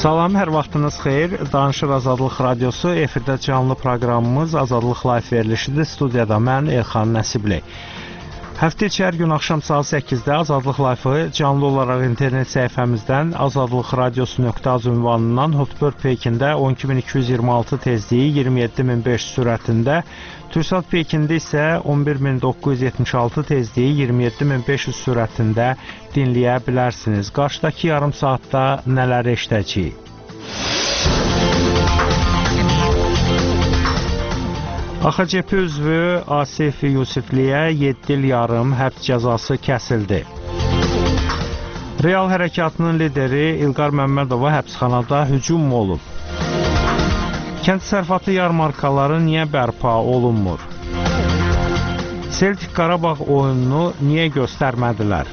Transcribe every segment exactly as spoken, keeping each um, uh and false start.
Salam, hər vaxtınız xeyir. Danışır Azadlıq Radiosu, efirdə canlı proqramımız Azadlıq Live verilişidir. Studiyada mən Elxan Nəsibli. Həftə içi hər gün axşam saat səkkizdə Azadlıq Live-ı canlı olaraq internet səhifəmizdən azadlıqradiosu.az ünvanından Hotbird Pekində on iki min iki yüz iyirmi altı tezliyi iyirmi yeddi min beş yüz sürətində, TürkSat Pekində isə on bir min doqquz yüz yetmiş altı tezliyi iyirmi yeddi min beş yüz sürətində dinləyə bilərsiniz. Qarşıdakı yarım saatda nələr eşidəcəyik? A X C P üzvü Asif Yusifliyə yeddi il yarım həbs cəzası kəsildi. Real hərəkatının lideri İlqar Məmmədova həbsxanada hücum olub. Kənd təsərrüfatı yarmarkaları niyə bərpa olunmur? Celtic Qarabağ oyununu niyə göstərmədilər?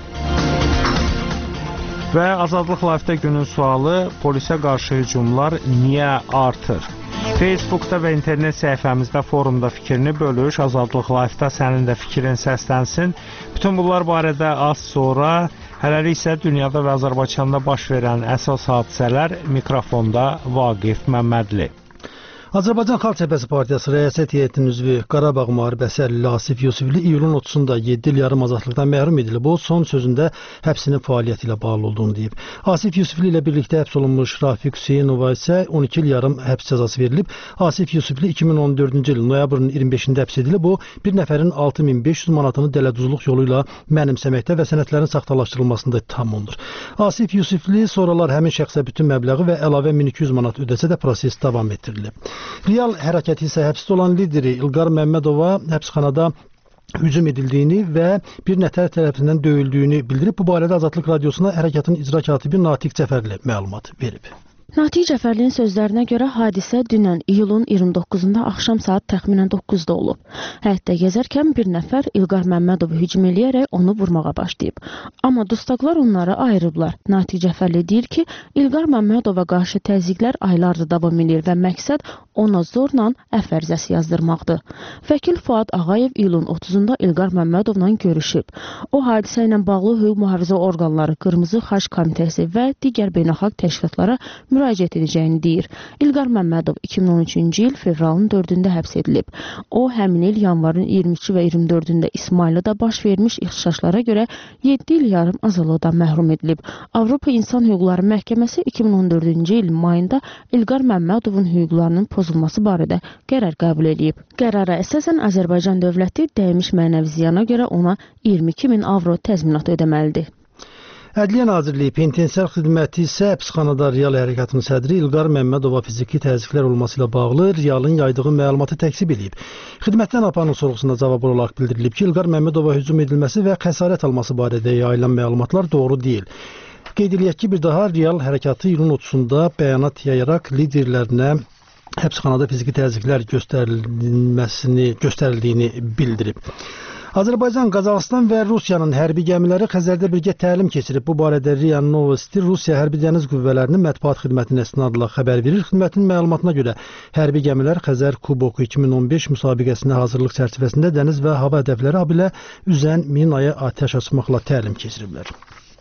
Və Azadlıq Live-də günün sualı, polisə qarşı hücumlar niyə artır? Facebookda və internet səhifəmizdə, forumda fikrini bölüş, Azadlıq Live-da sənin də fikrin səslənsin. Bütün bunlar barədə az sonra, hələlik isə dünyada və Azərbaycanda baş verən əsas hadisələr, mikrofonda Vaqif Məmmədli. Azərbaycan Xalq Cəbhəsi Partiyası Rəyasət Heyətinin üzvü Qarabağ müharibəsi əlili Asif Yusifli iyulun otuzunda yeddi il yarım azadlıqdan məhrum edilib. O, son sözündə həbsinin fəaliyyəti ilə bağlı olduğunu deyib. Asif Yusifli ilə birlikdə həbs olunmuş Rafiq Hüseynova isə on iki il yarım həbs cəzası verilib. Asif Yusifli iki min on dördüncü il noyabrın iyirmi beşində həbs edilib. O, bir nəfərin altı min beş yüz manatını dələduzluq yolu ilə mənimsəməkdə və sənədlərin saxtalaşdırılmasında ittiham olunur. Asif Yusifli sonralar həmin şəxsə bütün məbləği və əlavə min iki yüz manat ödəsə də proses davam etdirilib. Real hərəkəti isə həbsdə olan lideri İlqar Məmmədova həbsxanada hücum edildiyini və bir nəfər tərəfindən döyüldüyünü bildirib. Bu barədə Azadlıq Radiosuna hərəkatın icra katibi Natiq Cəfərli məlumat verib. Natiq Cəfərlinin sözlərinə görə hadisə dünən iyulun iyirmi doqquzunda axşam saat təxminən doqquzda olub. Həyətdə gəzərkən bir nəfər İlqar Məmmədovu hücum eləyərək onu vurmağa başlayıb. Amma dustaqlar onları ayırıblar. Natiq Cəfərli deyir ki, İlqar Məmmədova qarşı təzyiqlər aylardır davam edir və məqsəd ona zorla əfv ərizəsi yazdırmaqdır. Vəkil Fuad Ağayev iyulun otuzunda İlqar Məmmədovla görüşüb. O, hadisə ilə bağlı hüquq mühafizə orqanları, Qırmızı Xaç Komitəsi və digər beynəlxalq təşkilatlara müraciət edəcəyini deyir. İlqar Məmmədov iki min on üçüncü il fevralın dördündə həbs edilib. O, həmin il yanvarın iyirmi iki və iyirmi dördündə İsmayılıda baş vermiş ixtişaşlara görə yeddi il yarım azadlıqdan məhrum edilib. Avropa İnsan Hüquqları Məhkəməsi iki min on dördüncü il mayında İlqar Məmmədovun hüquqlarının pozulması barədə qərar qəbul edib. Qərara əsasən Azərbaycan dövləti dəymiş mənəvi ziyana görə ona iyirmi iki min avro təzminat ödəməlidir. Ədliyyə Nazirliyi Penitensiar Xidməti isə həbsxanada Real hərəkatının sədri İlqar Məmmədova fiziki təzyiqlər olması ilə bağlı Realın yaydığı məlumatı təkzib edib. Xidmətdən apanın sorğusunda cavab olaraq bildirilib ki, İlqar Məmmədova hücum edilməsi və xəsarət alması barədə yayılan məlumatlar doğru deyil. Qeyd edilək ki, bir daha Real hərəkatı iyulun otuzunda bəyanat yayaraq liderlərinə həbsxanada fiziki təzyiqlər göstərilməsini göstərildiyini bildirib. Azərbaycan, Qazaxıstan və Rusiyanın hərbi gəmiləri Xəzərdə birgə təlim keçirib. Bu barədə RIA Novosti Rusiya Hərbi Dəniz Qüvvələrinin mətbuat xidmətinin əsnadla xəbər verir. Xidmətin məlumatına görə hərbi gəmilər Xəzər Kuboku iki min on beş müsabiqəsində hazırlıq çərçivəsində dəniz və hava hədəfləri habelə üzən minaya atəş açmaqla təlim keçiriblər.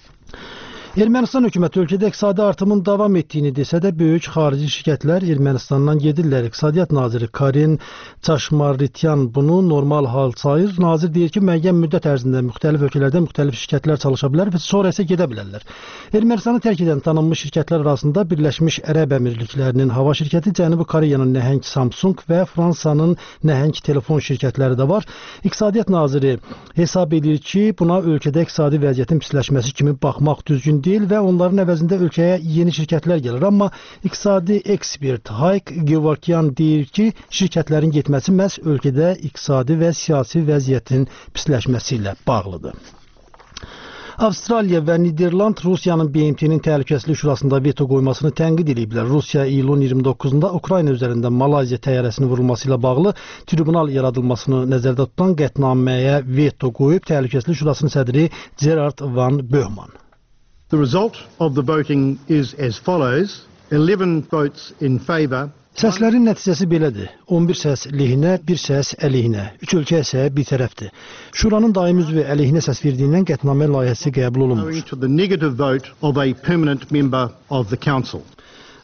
Ermənistan hökuməti ölkədə iqtisadi artımın davam etdiyini desə də, böyük xarici şirkətlər Ermənistandan gedirlər. İqtisadiyyat naziri Karin Çaşmarrityan bunu normal hal sayır. Nazir deyir ki, müəyyən müddət ərzində müxtəlif ölkələrdə müxtəlif şirkətlər çalışa bilər və sonra isə gedə bilərlər. Ermənistanı tərk edən tanınmış şirkətlər arasında Birləşmiş Ərəb Əmirliklərinin hava şirkəti, Cənubi Koreyanın nəhəng Samsung və Fransanın nəhəng telefon şirkətləri də var. İqtisadiyyat naziri hesab edir ki, buna ölkədə iqtisadi vəziyyətin pisləşməsi kimi baxmaq düzgün deyil və onların əvəzində ölkəyə yeni şirkətlər gəlir. Amma iqtisadi ekspert Hayk Gevorkyan deyir ki, şirkətlərin getməsi məhz ölkədə iqtisadi və siyasi vəziyyətin pisləşməsi ilə bağlıdır. Avstraliya və Niderland Rusiyanın B M T-nin təhlükəsizlik şurasında veto qoymasını tənqid ediblər. Rusiya iyulun iyirmi doqquzunda Ukrayna üzərində Malayziya təyyarəsinin vurulması ilə bağlı tribunal yaradılmasını nəzərdə tutan qətnaməyə veto qoyub təhlükəsizlik şurasının sədri Gerard Van Böhman. The result of the voting is as follows: eleven votes in favour. Səslərin nəticəsi belədir. on bir səs lehinə, bir səs əleyhinə. Üç ölkə isə bir tərəfdir. Şuranın daimi üzvü əleyhinə səs verdiyindən qətnamə layihəsi qəbul olunmur. To the negative vote of a permanent member of the council.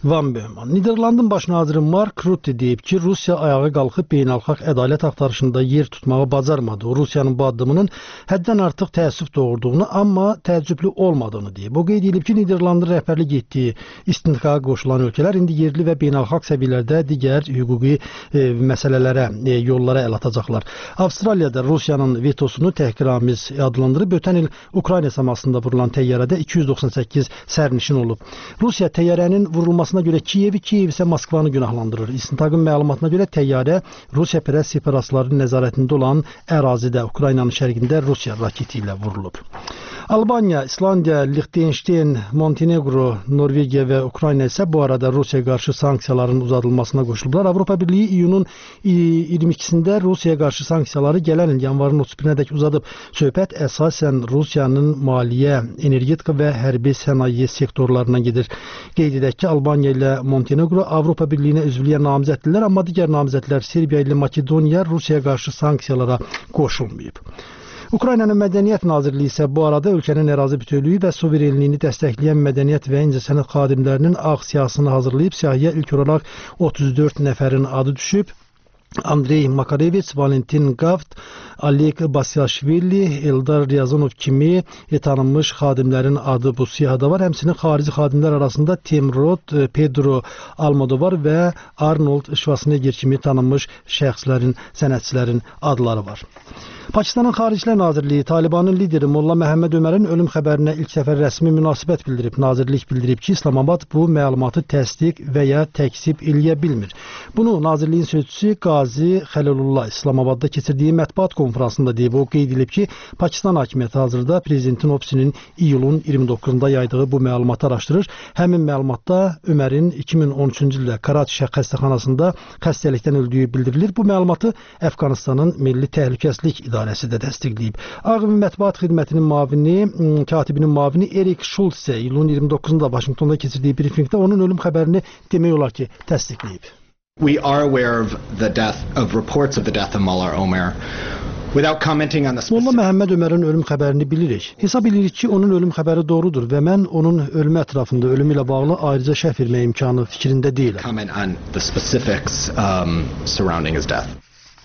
Van Böhman. Niderlandın baş naziri Mark Rutte deyib ki, Rusiya ayağa qalxıb beynəlxalq ədalət axtarışında yer tutmağı bacarmadı. O, Rusiyanın bu addımının həddən artıq təəssüf doğurduğunu, amma təəccüblü olmadığını deyib. O qeyd edib ki, Niderlandın rəhbərlik etdiyi istintaqa qoşulan ölkələr indi yerli və beynəlxalq səviyyələrdə digər hüquqi e, məsələlərə, e, yollara əl atacaqlar. Avstraliyada Rusiyanın vetosunu təhqiramiz adlandırıb, ötən il Ukrayna səmasında vurulan təyyarədə iki yüz doxsan səkkiz sərnişin olub. Rusiya təyyarənin vurulmasına görə Kiyevi, Kiyev isə Moskvanı günahlandırır. İstintaqın məlumatına görə təyyarə Rusiya pərəst separatistlərin nəzarətində olan ərazidə, Ukraynanın şərqində Rusiya raketi ilə vurulub. Albaniya, İslandiya, Liechtenstein, Montenegro, Norvegiya və Ukrayna isə bu arada Rusiyaya qarşı sanksiyaların uzadılmasına qoşulublar. Avropa Birliyi iyunun iyirmi ikisində Rusiyaya qarşı sanksiyaları gələn il yanvarın otuz birinədək uzadıb. Söhbət əsasən Rusiyanın maliyyə, energetika və hərbi sənaye sektorlarına gedir. Qeyd edək ki, Albaniya ilə Montenegro Avropa Birliyinə üzvlüyə namizəddirlər, amma digər namizədlər Serbiya ilə Makedoniya Rusiyaya qarşı sanksiyalara qoşulmayıb. Ukraynanın Mədəniyyət Nazirliyi isə bu arada ölkənin ərazi bütövlüyü və suverenliyini dəstəkləyən mədəniyyət və incəsənət xadimlərinin ağ siyahısını hazırlayıb. Siyahıya ilk olaraq otuz dörd nəfərin adı düşüb. Andrey Makarevich, Valentin Gaft, Oleg Basyashvili, Eldar Ryazanov kimi tanınmış xadimlərin adı bu siyahıda var. Həmçinin xarici xadimlər arasında Temrod, Pedro Almodovar və Arnold Schwarzenegger kimi tanınmış şəxslərin, sənətçilərin adları var. Pakistanın Xaricilər Nazirliyi Talibanın lideri Molla Məhəmməd Ömərin ölüm xəbərinə ilk səfər rəsmi münasibət bildirib. Nazirlik bildirib ki, İslamabad bu məlumatı təsdiq və ya təkzib eləyə bilmir. Bunu Nazirliyin sözçüsü Qazi Xəlilullah İslamabadda keçirdiyi mətbuat konfransında deyib. O qeyd edib ki, Pakistan hakimiyyəti hazırda prezidentin ofisinin iyulun iyirmi doqquzunda yaydığı bu məlumatı araşdırır. Həmin məlumatda Ömərin iki min on üçüncü ildə Karachi xəstəxanasında xəstəlikdən öldüyü bildirilir. Bu məlumatı Əfqanistanın Milli Təhlükəsizlik İdarəsi də təsdiqləyib. Ağ Ev Mətbuat Xidmətinin mavini, katibinin mavini Erik Schultz isə iyulun iyirmi doqquzunda Vaşinqtonda keçirdiyi brifinqdə onun ölüm xəbərini demək olar ki, təsdiqləyib. We are aware of the death of reports of the death of Mullah Omer. Without commenting on the specific... Molla Məhəmməd Ömərin ölüm xəbərini bilirik. Hesab edirik ki, onun ölüm xəbəri doğrudur və mən onun ölümü ətrafında ölümü ilə bağlı ayrıca şərh vermək imkanı fikrində deyiləm. Comment on the specifics um, surrounding his death.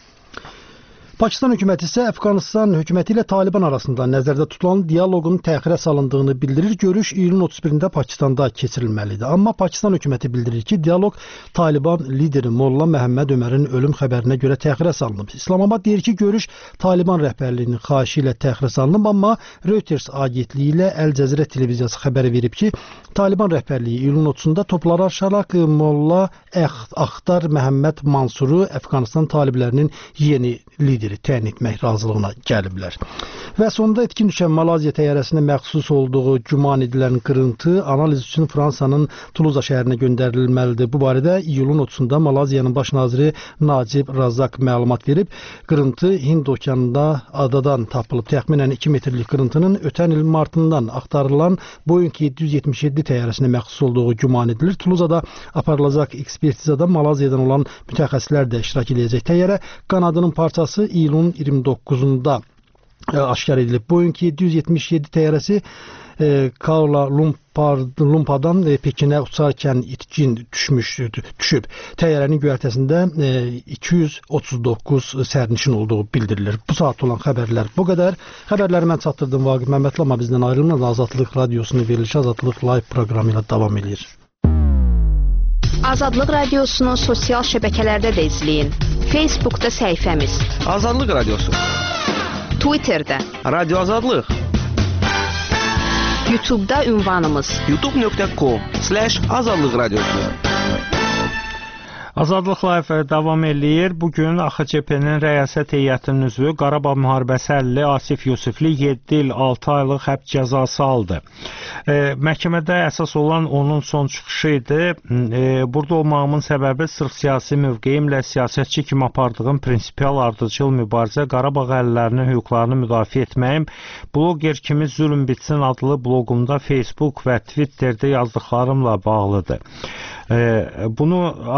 Pakistan hökuməti isə Əfqanistan hökuməti ilə Taliban arasında nəzərdə tutulan dialoqun təxirə salındığını bildirir. Görüş iyulun otuz birində Pakistanda keçirilməlidir. Amma Pakistan hökuməti bildirir ki, dialoq Taliban lideri Molla Məhəmməd Ömərin ölüm xəbərinə görə təxirə salınıb. İslamabad deyir ki, görüş Taliban rəhbərliyinin xahişi ilə təxirə salınıb, amma Reuters agentliyi ilə Əl Cəzirə televiziyası xəbər verib ki, Taliban rəhbərliyi iyulun otuzunda topları aşaraq Molla Axtar Məhəmməd Mansuru Əfqanistan taliblərinin yeni lideri təyin etmək razılığına gəliblər. Və sonda etkin düşən Malaziya təyyarəsinə məxsus olduğu güman edilən qırıntı analiz üçün Fransanın Tuluza şəhərinə göndərilməlidir. Bu barədə iyulun otuzunda Malaziyanın baş naziri Nacib Razak məlumat verib. Qırıntı Hind okeanında adadan tapılıb. Təxminən iki metrlik qırıntının ötən il martından axtarılan Boeing yeddi yüz yetmiş yeddi təyyarəsinə məxsus olduğu güman edilir. Tuluzada aparılacaq ekspertizada Malaziyadan olan mütəxəssislər də iştirak edəcək. Təyyarə qanadının parçası iyulun iyirmi doqquzunda e, aşkar edilib. Boeing yeddi yüz yetmiş yeddi təyyarəsi e, Kuala Lumpur'dan e, Pekinə uçarkən itkin düşmüşdür, düşüb. Təyyarənin göyərtəsində e, iki yüz otuz doqquz sərnişin olduğu bildirilir. Bu saat olan xəbərlər bu qədər. Xəbərləri mən çatdırdım Vaqif Məmmədli, amma bizdən ayrılmaz. Azadlıq Radiosunun verilişi Azadlıq Live proqramı ilə davam edir. Azadlıq Radiosunu sosial şəbəkələrdə də izləyin. Facebookda səhifəmiz Azadlıq Radiosu, Twitterdə Radio Azadlıq, YouTube'da ünvanımız youtube nöqtə com slash azadlıq radiosu. Azadlıq Live davam eləyir. Bugün A X C P-nin rəyasət heyətinin üzvü Qarabağ müharibəsi əlili Asif Yusifli yeddi il altı aylıq həbs cəzası aldı. E, məhkəmədə əsas olan onun son çıxışı idi. E, burada olmağımın səbəbi sırf siyasi mövqeyimlə siyasətçi kimi apardığım prinsipial ardıcıl mübarizə Qarabağ əhalilərinin hüquqlarını müdafiə etməyim, bloger kimi zülm bitsin adlı bloqumda Facebook və Twitterdə yazdıqlarımla bağlıdır. Bunu A X C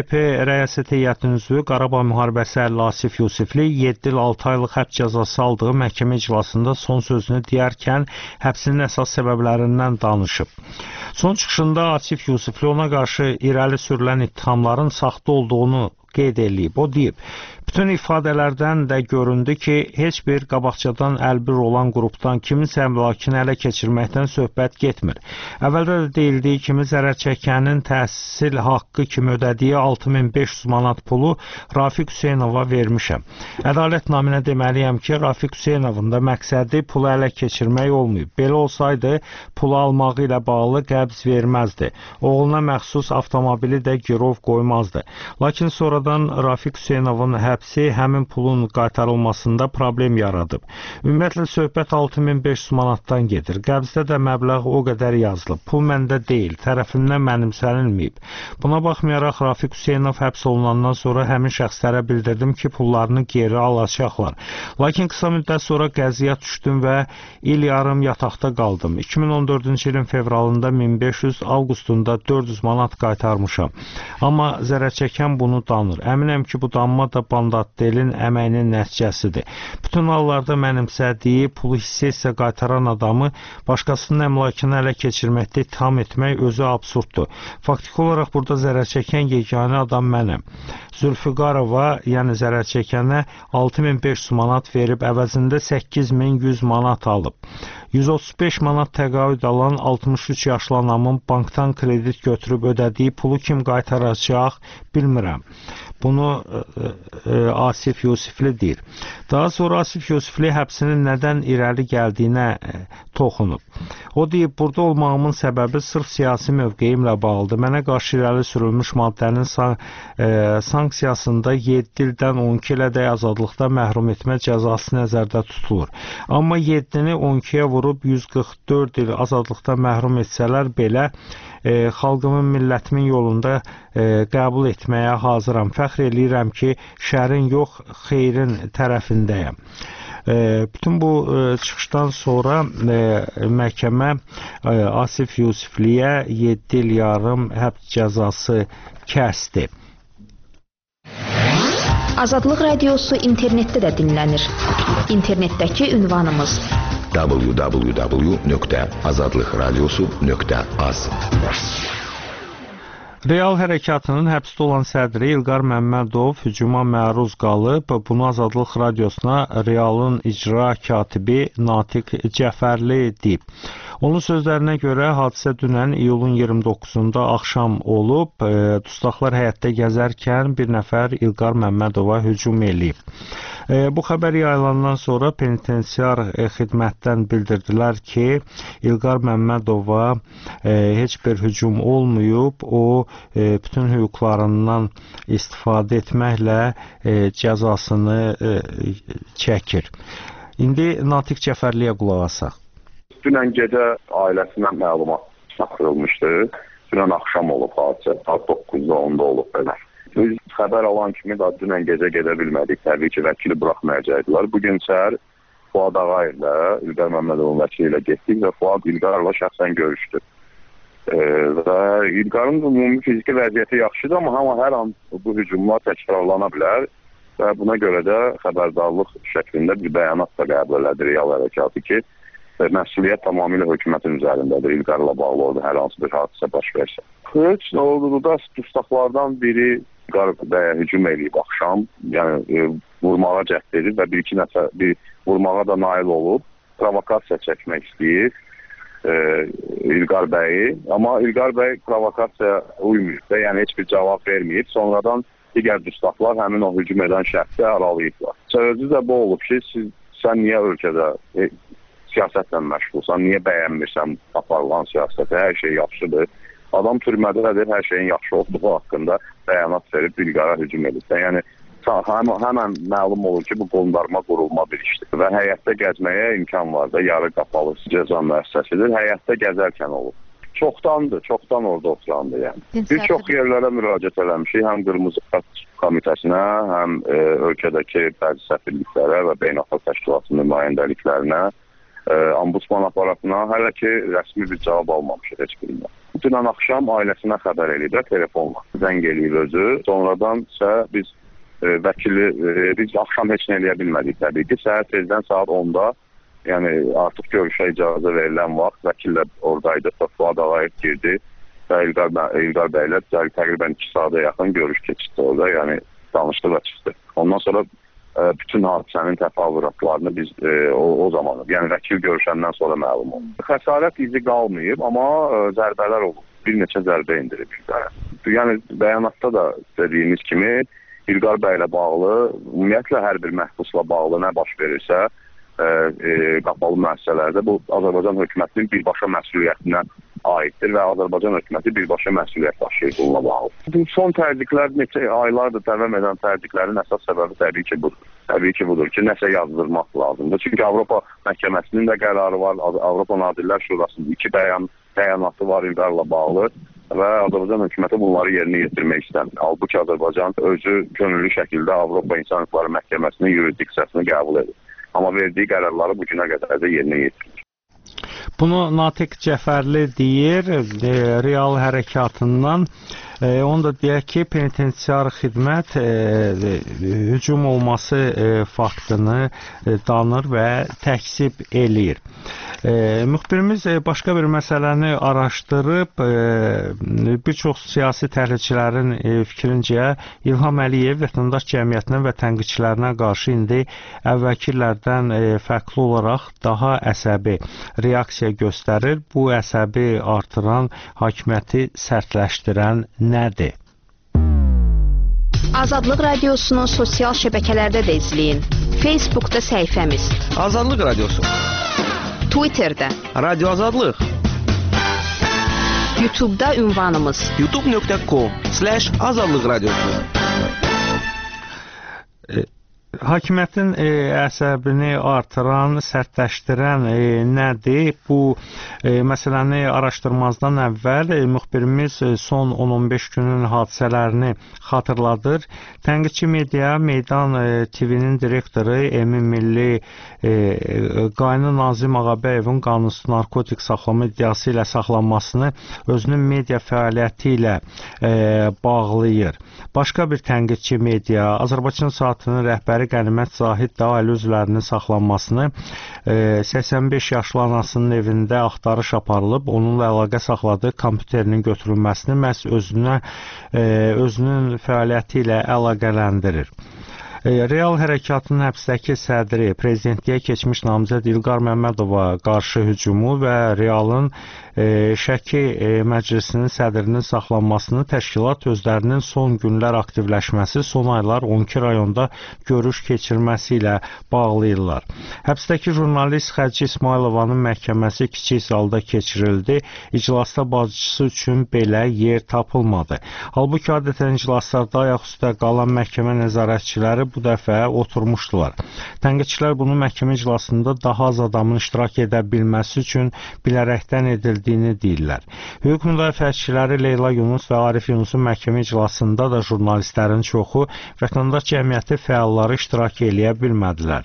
P rəyasət heyətinin üzvü Qarabağ müharibəsi əlli Asif Yusifli yeddi il altı aylıq həbs cəzası aldığı məhkəmə iclasında son sözünü deyərkən həbsinin əsas səbəblərindən danışıb. Son çıxışında Asif Yusifli ona qarşı irəli sürülən ittihamların saxta olduğunu qeyd edib. O deyib, bütün ifadələrdən də göründü ki, heç bir qabaqcadan əlbir olan qrupdan kiminsə əmlakını ələ keçirməkdən söhbət getmir. Əvvəldə də deyildiyi kimi zərər çəkənin təhsil haqqı kimi ödədiyi altı min beş yüz manat pulu Rafiq Hüseynova vermişəm. Ədalət naminə deməliyəm ki, Rafiq Hüseynovun da məqsədi pulu ələ keçirmək olmayıb. Belə olsaydı, pulu almağı ilə bağlı qəbz verməzdi. Oğluna məxsus avtomobili də girov qoymazdı. Lakin sonradan Rafiq Hüseynovun həbsi həmin pulun qaytarılmasında problem yaradıb. Ümumiyyətlə, söhbət altı min beş yüz manatdan gedir. Qəbzdə də məbləğ o qədər yazılıb. Pul məndə deyil, tərəfimdən mənimsənilməyib. Buna baxmayaraq, Rafiq Hüseynov həbs olunandan sonra həmin şəxslərə bildirdim ki, pullarını geri alacaqlar. Lakin qısa müddət sonra qəziyyət düşdüm və il yarım yataqda qaldım. iki min on dördüncü ilin fevralında min beş yüz, avqustunda dörd yüz manat qaytarmışam. Amma zərər çəkən bunu danır. Əminəm ki, bu danma da Bandatdelin əməyinin nəticəsidir. Bütün hallarda mənimsədiyi pulu hissə-hissə qaytaran adamı başqasının əmlakını ələ keçirməkdə ittiham etmək özü absurddur. Faktiki olaraq burada zərər çəkən yeganə adam mənəm. Zülfüqarova, yəni zərər çəkənə altı min beş yüz manat verib əvəzində səkkiz min yüz manat alıb. yüz otuz beş manat təqaüd alan altmış üç yaşlı anamın bankdan kredit götürüb ödədiyi pulu kim qaytaracaq bilmirəm. Bunu e, e, Asif Yusifli deyir. Daha sonra Asif Yusifli həbsinin nədən irəli gəldiyinə e, toxunub. O deyib, burada olmağımın səbəbi sırf siyasi mövqeyimlə bağlıdır. Mənə qarşı irəli sürülmüş maddənin san e, sanksiyasında yeddi ildən on iki ilədək azadlıqda məhrum etmə cəzası nəzərdə tutulur. Amma yeddini on ikiyə vurub yüz qırx dörd il azadlıqda məhrum etsələr belə e, xalqımın, millətimin yolunda e, qəbul etməyə hazıram. Fəxr eləyirəm ki, şərin yox, xeyrin tərəfindəyəm. E, bütün bu e, çıxışdan sonra e, məhkəmə e, Asif Yusifliyə yeddi il yarım həbs cəzası kəsdi. Azadlıq Radiosu internetdə də dinlənir. İnternetdəki ünvanımız w w w nöqtə azadlıq radiosu nöqtə az. Real hərəkatının həbsdə olan sədri İlqar Məmmədov hücuma məruz qalıb. Bunu Azadlıq Radiosuna Realın icra katibi Natiq Cəfərli deyib. Onun sözlərinə görə hadisə dünən iyulun iyirmi doqquzunda axşam olub. E, dustaqlar həyətdə gəzərkən bir nəfər İlqar Məmmədova hücum eləyib. E, bu xəbər yayılandan sonra penitensiar e, xidmətdən bildirdilər ki, İlqar Məmmədova e, heç bir hücum olmayıb. O e, bütün hüquqlarından istifadə etməklə e, cəzasını e, çəkir. İndi Natiq Cəfərliyə qulaq asaq. Dünən gecə ailəsindən məlumat çatdırılmışdı. Dünən axşam olub hadisə, saat doqquzda onda olub belə. Biz xəbər alan kimi da dünən gecə gedə bilmədik. Təbii ki, vəkili buraxmayacaqdılar. Bugün səhər Fuad Ağayevlə, İlqar Məmmədovun vəkili ilə getdik və Fuad İlqarla şəxsən görüşdü. E, və İlqarın ümumi fiziki vəziyyəti yaxşıdır, amma hər an bu hücumlar təkrarlana bilər və buna görə də xəbərdarlıq şəklində bir bəyanat da qəbul elədi Real hərəkatı ki, məsuliyyət tamamilə hökumətin üzərindədir. İlqarla bağlı oldu, hər hansı bir hadisə baş versə. Heç nə oldu da dustaqlardan biri İlqar bəyə hücum eləyib axşam, yəni e, vurmağa cəhd edib və bir-iki nəfər bir vurmağa da nail olub, provokasiya çəkmək istəyir e, İlqar bəyi, amma İlqar bəy provokasiya uymuyor və yəni heç bir cavab verməyib. Sonradan digər dustaqlar həmin o hücum edən şəxsi aralayıblar. Sözü də bu olub ki, siz, sən niyə ölkədə e, siyasətlə məşğulsan, niyə bəyənmirsən aparılan siyasətə, hər şey yaxşıdır. Adam türmədədir, hər şeyin yaxşı olduğu haqqında bəyanat verib İlqara hücum edib. Yəni, həm, həmən məlum olur ki, bu qondarma qurulma bir işdir və həyətdə gəzməyə imkan var da, yarı qapalı cəza müəssisəsidir, həyətdə gəzərkən olur. Çoxdandır, çoxdan orada oturandır yəni. Bir çox yerlərə müraciət eləmişik, həm Qırmızı Xətt Komitəsinə, həm e, ölkədəki bəzi səfirliklərə və beynəlxalq təşkilatın nümayəndəliklərinə. e, ombudsman aparatına hələ ki rəsmi bir cavab almamışıq heç birindən. Dünən axşam ailəsinə xəbər eləyib telefonla. Zəng eləyib özü. Sonradan isə biz e, vəkili e, biz axşam heç nə eləyə bilmədik təbii ki. Səhər tezdən saat onda, yəni artıq görüşə icazə verilən vaxt vəkillə oradaydı. Fuad Ağayev girdi və İlqar, İlqar bəylə təqribən iki saata yaxın görüş keçdi orada. Yəni danışdı və çıxdı. Ondan sonra e, bütün hadisənin təfavüratlarını biz e, o, o zaman, yəni vəkil görüşəndən sonra məlum oldu. Xəsarət izi qalmayıb, amma e, zərbələr olub. Bir neçə zərbə indirib İlqara. Yəni bəyanatda da dediyimiz kimi İlqar bəylə bağlı, ümumiyyətlə hər bir məhbusla bağlı nə baş verirsə, e, e, qapalı müəssisələrdə bu Azərbaycan hökumətinin birbaşa məsuliyyətinə aiddir və Azərbaycan hökuməti birbaşa məsuliyyət daşıyır bununla bağlı. Bu son təzyiqlər, neçə aylardır davam edən təzyiqlərin əsas səbəbi təbii ki budur. Təbii ki budur ki, nəsə yazdırmaq lazımdır. Çünki Avropa məhkəməsinin də qərarı var, Avropa Nazirlər Şurasının iki bəyan, bəyanatı var İlqarla bağlı və Azərbaycan hökuməti bunları yerinə yetirmək istəmir. Halbuki Azərbaycan özü könüllü şəkildə Avropa İnsan Hüquqları Məhkəməsinin yurisdiksiyasını qəbul edir. Amma verdiyi qərarları bu günə qədər də yerinə yetirir. Bunu Natiq Cəfərli deyir, e, real hərəkatından. E, onu da deyək ki, penitensiar xidmət e, e, hücum olması e, faktını e, danır və təkzib eləyir. E, müxbirimiz e, başqa bir məsələni araşdırıb, e, bir çox siyasi təhlilçilərin e, fikrincə İlham Əliyev vətəndaş cəmiyyətinə və tənqidçilərinə qarşı indi əvvəlkilərdən e, fərqli olaraq daha əsəbi reaksiya göstərir. Bu əsəbi artıran, hakimiyyəti sərtləşdirən nədir? Azadlıq Radiosunu sosial şəbəkələrdə də izləyin. Facebookda səhifəmiz Azadlıq Radiosu, Twitterdə Radio Azadlıq, YouTube'da ünvanımız youtube nöqtə com slash azadlıq radiosu. E Hakimiyyətin e, əsəbini artıran, sərtləşdirən e, nədir? Bu e, məsələni araşdırmazdan əvvəl e, müxbirimiz e, son on on beş günün hadisələrini xatırladır. Tənqidçi media Meydan e, T V-nin direktoru Emin Milli e, Qayını Nazim Ağabəyevin qanunsuz narkotik saxlama iddiası ilə saxlanmasını özünün media fəaliyyəti ilə e, bağlayır. Başqa bir tənqidçi media Azərbaycan Saatının rəhbəri Qənimət Zahid də ailə üzvlərinin saxlanmasını e, səksən beş yaşlı anasının evində axtarış aparılıb, onunla əlaqə saxladığı kompüterinin götürülməsini məhz özünə, e, özünün fəaliyyəti ilə əlaqələndirir. Real hərəkatının həbsdəki sədri, prezidentliyə keçmiş namizəd İlqar Məmmədova qarşı hücumu və Realın e, Şəki e, Məclisinin sədrinin saxlanmasını təşkilat özlərinin son günlər aktivləşməsi, son aylar on iki rayonda görüş keçirməsi ilə bağlayırlar. Həbsdəki jurnalist Xədci İsmailovanın məhkəməsi kiçik zalda keçirildi. İclasda bacısı üçün belə yer tapılmadı. Halbuki adətən iclaslarda ayaq üstə qalan məhkəmə nəzarətçiləri bu dəfə oturmuşdular. Tənqidçilər bunu məhkəmə iclasında daha az adamın iştirak edə bilməsi üçün bilərəkdən edildiyini deyirlər. Hüquq müdafiəçiləri Leyla Yunus və Arif Yunusun məhkəmə iclasında da jurnalistlərin çoxu vətəndaş cəmiyyəti fəalları iştirak eləyə bilmədilər.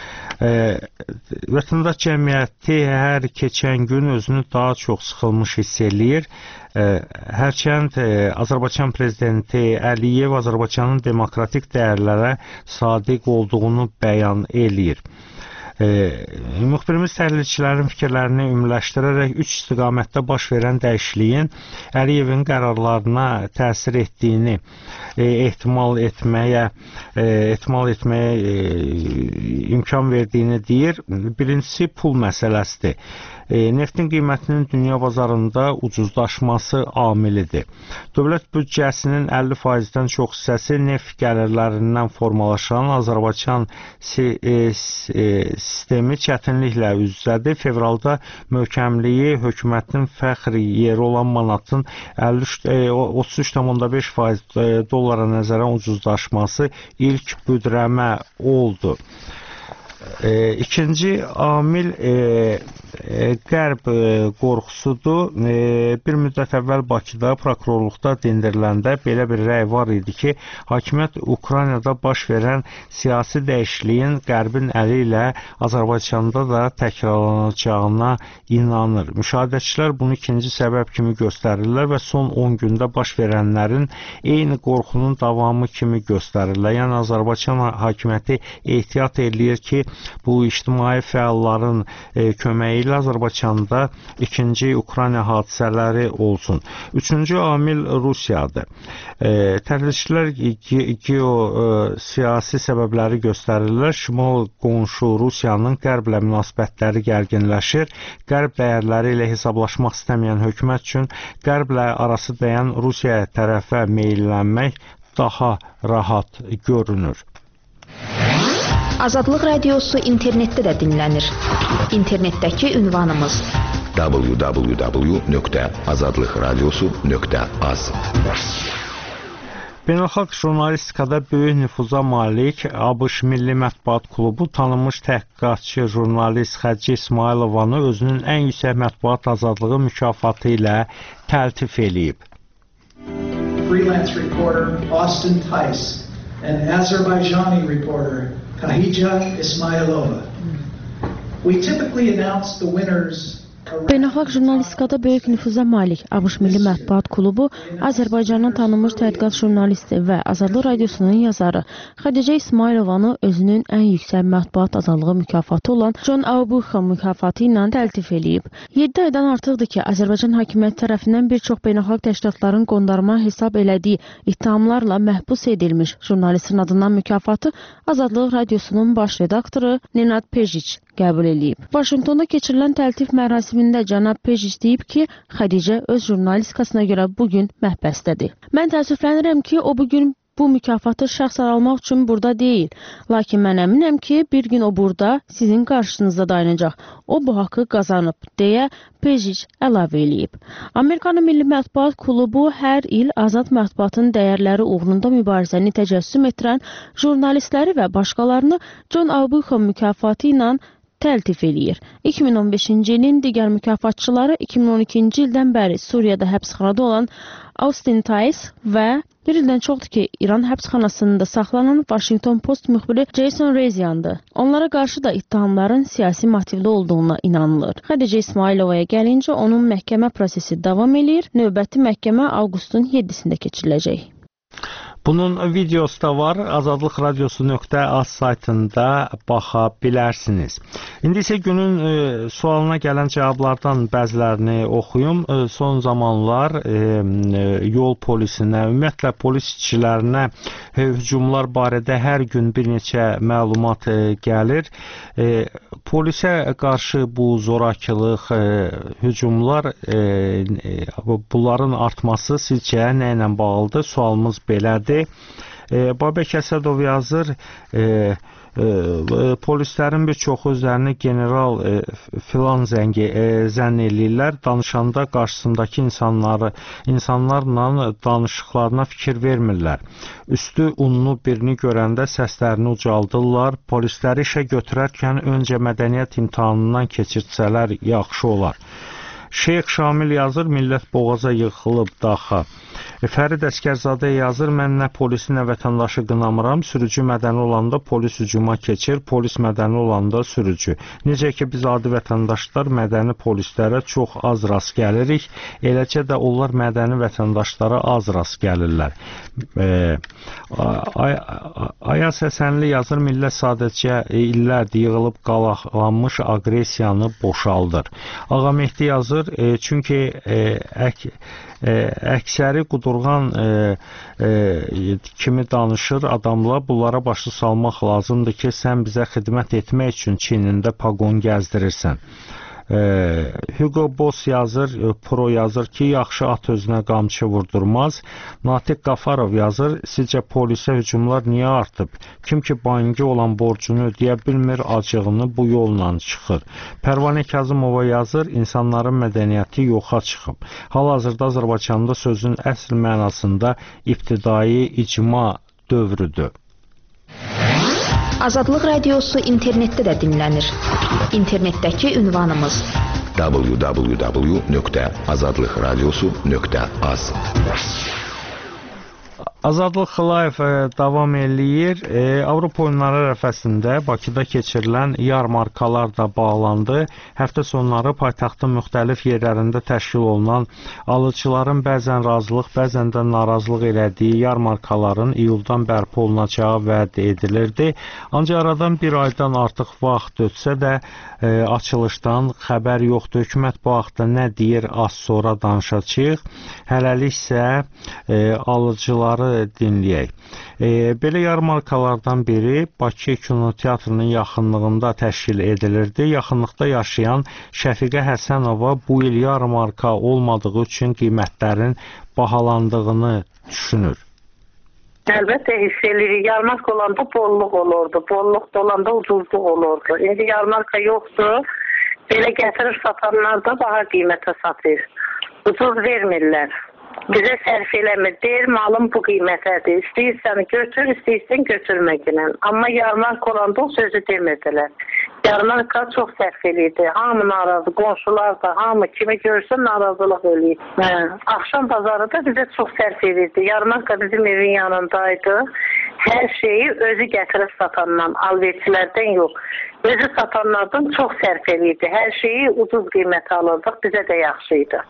E, vətəndaş cəmiyyəti hər keçən gün özünü daha çox sıxılmış hiss eləyir. E, hərçənd e, Azərbaycan prezidenti Əliyev Azərbaycanın demokratik dəyərlərə sadiq olduğunu bəyan eləyir. E, müxbirimiz təhlilçilərin fikirlərini ümumiləşdirərək üç istiqamətdə baş verən dəyişikliyin Əliyevin qərarlarına təsir etdiyini e, ehtimal etməyə e, ehtimal etməyə e, imkan verdiyini deyir. Birincisi pul məsələsidir. E, neftin qiymətinin dünya bazarında ucuzlaşması amilidir. Dövlət büdcəsinin əlli faizdən çox hissəsi neft gəlirlərindən formalaşan Azərbaycan si, e, e, sistemi çətinliklə üz-üzədir. Fevralda möhkəmliyi hökumətin fəxri yeri olan manatın otuz üç tam onda beş faiz dollara nəzərən ucuzlaşması ilk büdrəmə oldu. E, ikinci amil e, Qərb qorxusudur. Bir müddət əvvəl Bakıda prokurorluqda dindiriləndə belə bir rəy var idi ki, hakimiyyət Ukraynada baş verən siyasi dəyişikliyin Qərbin əli ilə Azərbaycanda da təkrarlanacağına inanır. Müşahidəçilər bunu ikinci səbəb kimi göstərirlər və son on gündə baş verənlərin eyni qorxunun davamı kimi göstərirlər. Yəni Azərbaycan hakimiyyəti ehtiyat eləyir ki, bu ictimai fəalların köməyi ilə Azərbaycanda ikinci Ukrayna hadisələri olsun. Üçüncü amil Rusiyadır. Təhlilçilər geosiyasi səbəbləri göstərirlər. Şimal qonşu Rusiyanın Qərblə münasibətləri gərginləşir. Qərb dəyərləri ilə hesablaşmaq istəməyən hökumət üçün Qərblə arası dəyən Rusiya tərəfə meylənmək daha rahat görünür. Azadlıq Radiosu internetdə də dinlənir. İnternetdəki ünvanımız w w w nöqtə azadlıq radiosu nöqtə az. Beynəlxalq jurnalistikada böyük nüfuza malik ABŞ Milli Mətbuat Klubu tanınmış təhqiqatçı jurnalist Xədicə İsmayılovanı özünün ən yüksək mətbuat azadlığı mükafatı ilə təltif eləyib. Freelance reporter Austin Tice and Azerbaijani reporter Khadija Ismailova. We typically announce the winners. Beynəlxalq jurnalistikada böyük nüfuza malik ABŞ Milli Mətbuat Klubu Azərbaycanın tanınmış tədqiqat jurnalisti və Azadlıq Radiosunun yazarı Xədicə İsmailovanı özünün ən yüksək mətbuat azadlığı mükafatı olan John Aubuchon mükafatı ilə təltif eləyib. yeddi aydan artıqdır ki, Azərbaycan hakimiyyəti tərəfindən bir çox beynəlxalq təşkilatların qondarma hesab elədiyi ittihamlarla məhbus edilmiş jurnalistin adından mükafatı Azadlıq Radiosunun baş redaktoru Nenad Pejic qəbul eləyib. Vaşinqtonda keçirilən təltif mərasimində cənab Pejic deyib ki, Xədicə öz jurnalistikasına görə bugün məhbəsdədir. Mən təəssüflənirəm ki, o bugün bu mükafatı şəxsən almaq üçün burada deyil. Lakin mən əminəm ki, bir gün o burada sizin qarşınızda dayanacaq. O bu haqqı qazanıb, deyə Pejic əlavə eləyib. Amerikanın Milli Mətbuat Klubu hər il azad mətbuatın dəyərləri uğrunda mübarizəni təcəssüm etdirən jurnalistləri və başqalarını John Aubuchon mükafatı ilə təltif eləyir. iki min on beşinci ilin digər mükafatçıları iki min on ikinci ildən bəri Suriyada həbsxanada olan Austin Tice və bir ildən çoxdur ki, İran həbsxanasında saxlanan Washington Post müxbiri Jason Rezaian'dır. Onlara qarşı da ittihamların siyasi motivli olduğuna inanılır. Xədicə İsmailovaya gəlincə, onun məhkəmə prosesi davam eləyir. Növbəti məhkəmə avqustun yeddisində keçiriləcək. Bunun videosu da var. azadlıq radiosu nöqtə az saytında baxa bilərsiniz. İndi isə günün e, sualına gələn cavablardan bəzilərini oxuyum. E, son zamanlar e, e, yol polisinə, ümumiyyətlə polis işçilərinə e, hücumlar barədə hər gün bir neçə məlumat e, gəlir. E, polisə qarşı bu zorakılıq, e, hücumlar, e, e, bunların artması sizcə nə ilə bağlıdır? Sualımız belədir. E, Babək Əsədov yazır, e, e, polislərin bir çoxu özlərini general e, filan zəngi e, zənn eləyirlər. Danışanda qarşısındakı insanları, insanlarla danışıqlarına fikir vermirlər. Üstü unlu birini görəndə səslərini ucaldırlar. Polisləri işə götürərkən öncə mədəniyyət imtahanından keçirtsələr yaxşı olar. Şeyx Şamil yazır, millət boğaza yıxılıb daxa. Fərid Əskərzadə yazır, mən nə polisi, nə vətəndaşı qınamıram. Sürücü mədəni olanda polis hücuma keçir, polis mədəni olanda sürücü. Necə ki, biz adi vətəndaşlar mədəni polislərə çox az rast gəlirik, eləcə də onlar mədəni vətəndaşlara az rast gəlirlər. E, Ay Ayas Həsənli yazır, millət sadəcə illərdir yığılıb qalaqlanmış aqresiyanı boşaldır. Ağa Mehdi yazır, e, çünki e, ək Ə, əksəri qudurğan ə, ə, kimi danışır adamlar, bunlara başı salmaq lazımdır ki, sən bizə xidmət etmək üçün çiynində paqon gəzdirirsən. Ə, Hugo Boss yazır, Pro yazır ki, yaxşı at özünə qamçı vurdurmaz. Natiq Qafarov yazır, sizcə polisə hücumlar niyə artıb? Kim ki banki olan borcunu ödəyə bilmir, acığını bu yolla çıxır. Pərvanə Kazımova yazır, insanların mədəniyyəti yoxa çıxıb. Hal-hazırda Azərbaycanda sözün əsl mənasında ibtidai icma dövrüdür. Azadlıq Radiosu internetdə də dinlənir. İnternetdəki ünvanımız w w w nöqtə azadlıq radiosu nöqtə az. Azadlıq Live e, davam eləyir. E, Avropa oyunları ərəfəsində Bakıda keçirilən yarmarkalar da bağlandı. Həftə sonları paytaxtın müxtəlif yerlərində təşkil olunan alıcıların bəzən razılıq, bəzən də narazılıq elədiyi yarmarkaların iyuldan bərpa olunacağı vəd edilirdi. Ancaq aradan bir aydan artıq vaxt ötsə də e, açılışdan xəbər yoxdur. Hökumət bu haqda nə deyir, az sonra danışacağıq. Hələlik isə e, alıcıları dinləyək. E, belə yarmarkalardan biri Bakı Kinoteatrının yaxınlığında təşkil edilirdi. Yaxınlıqda yaşayan Şəfiqə Həsənova bu il yarmarka olmadığı üçün qiymətlərin bahalandığını düşünür. Əlbəttə hiss edirik. Yarmarka olanda bolluq olurdu. Bolluq olanda ucuzluq olurdu. İndi yarmarka yoxdur. Belə gətirib satanlar da daha qiymətə satır. Ucuz vermirlər. Bizə sərf eləmir. Deyir, malım bu qiymətədir. İstəyirsən götür, istəyirsən götürməklə. Amma yarmarka olanda o sözü demirdilər. Yarmarka çox sərf eləyirdi. Hamı narazı, qonşular da, hamı kimi görsə narazılıq eləyir. Hə. Axşam bazarı da bizə çox sərf eləyirdi. Yarmarka bizim evin yanındaydı. Hər şeyi özü gətirib satandan, alverçilərdən yox. Özü satanlardan çox sərf eləyirdi. Hər şeyi ucuz qiymətə alırdıq. Bizə də yaxşı idi.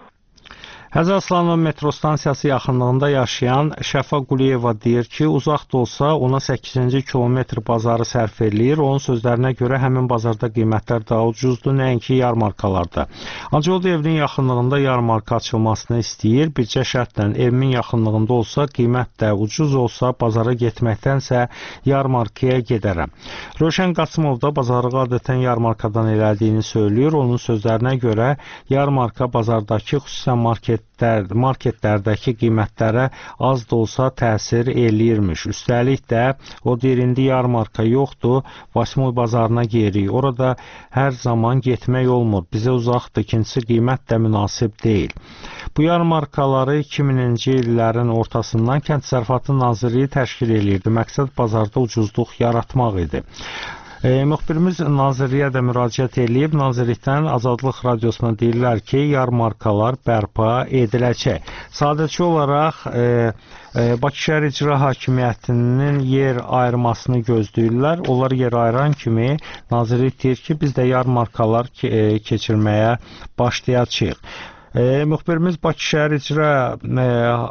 Həzər Aslanov metro stansiyası yaxınlığında yaşayan Şəfa Quliyeva deyir ki, uzaq da olsa ona səkkizinci kilometr bazarı sərf eləyir. Onun sözlərinə görə həmin bazarda qiymətlər daha ucuzdur, nəinki yarmarkalarda. Ancaq o da evinin yaxınlığında yarmarka açılmasını istəyir. Bircə şərtlə evimin yaxınlığında olsa, qiymət də ucuz olsa, bazara getməkdənsə yarmarkaya gedərəm. Rövşən Qasımov da bazarı adətən yarmarkadan elədiyini söylüyor. Onun sözlərinə görə yarmarka bazardakı xüsusən market marketlərdəki qiymətlərə az da olsa təsir eləyirmiş. Üstəlik də o deyir, indi yarmarka yoxdur, Vasimoy bazarına gedirik. Orada hər zaman getmək olmur. Bizə uzaqdır, ikincisi qiymət də münasib deyil. Bu yarmarkaları iki minci illərin ortasından Kənd Təsərrüfatı Nazirliyi təşkil eləyirdi. Məqsəd bazarda ucuzluq yaratmaq idi. E, müxbirimiz Nazirliyə də müraciət edib. Nazirlikdən Azadlıq Radiosuna deyirlər ki, yarmarkalar bərpa ediləcək. Sadəcə olaraq e, e, Bakı Şəhər İcra Hakimiyyətinin yer ayırmasını gözləyirlər. Onlar yer ayıran kimi Nazirlik deyir ki, biz də yarmarkalar ke e, keçirməyə başlayacağıq. E, müxbirimiz Bakı Şəhər İcra e,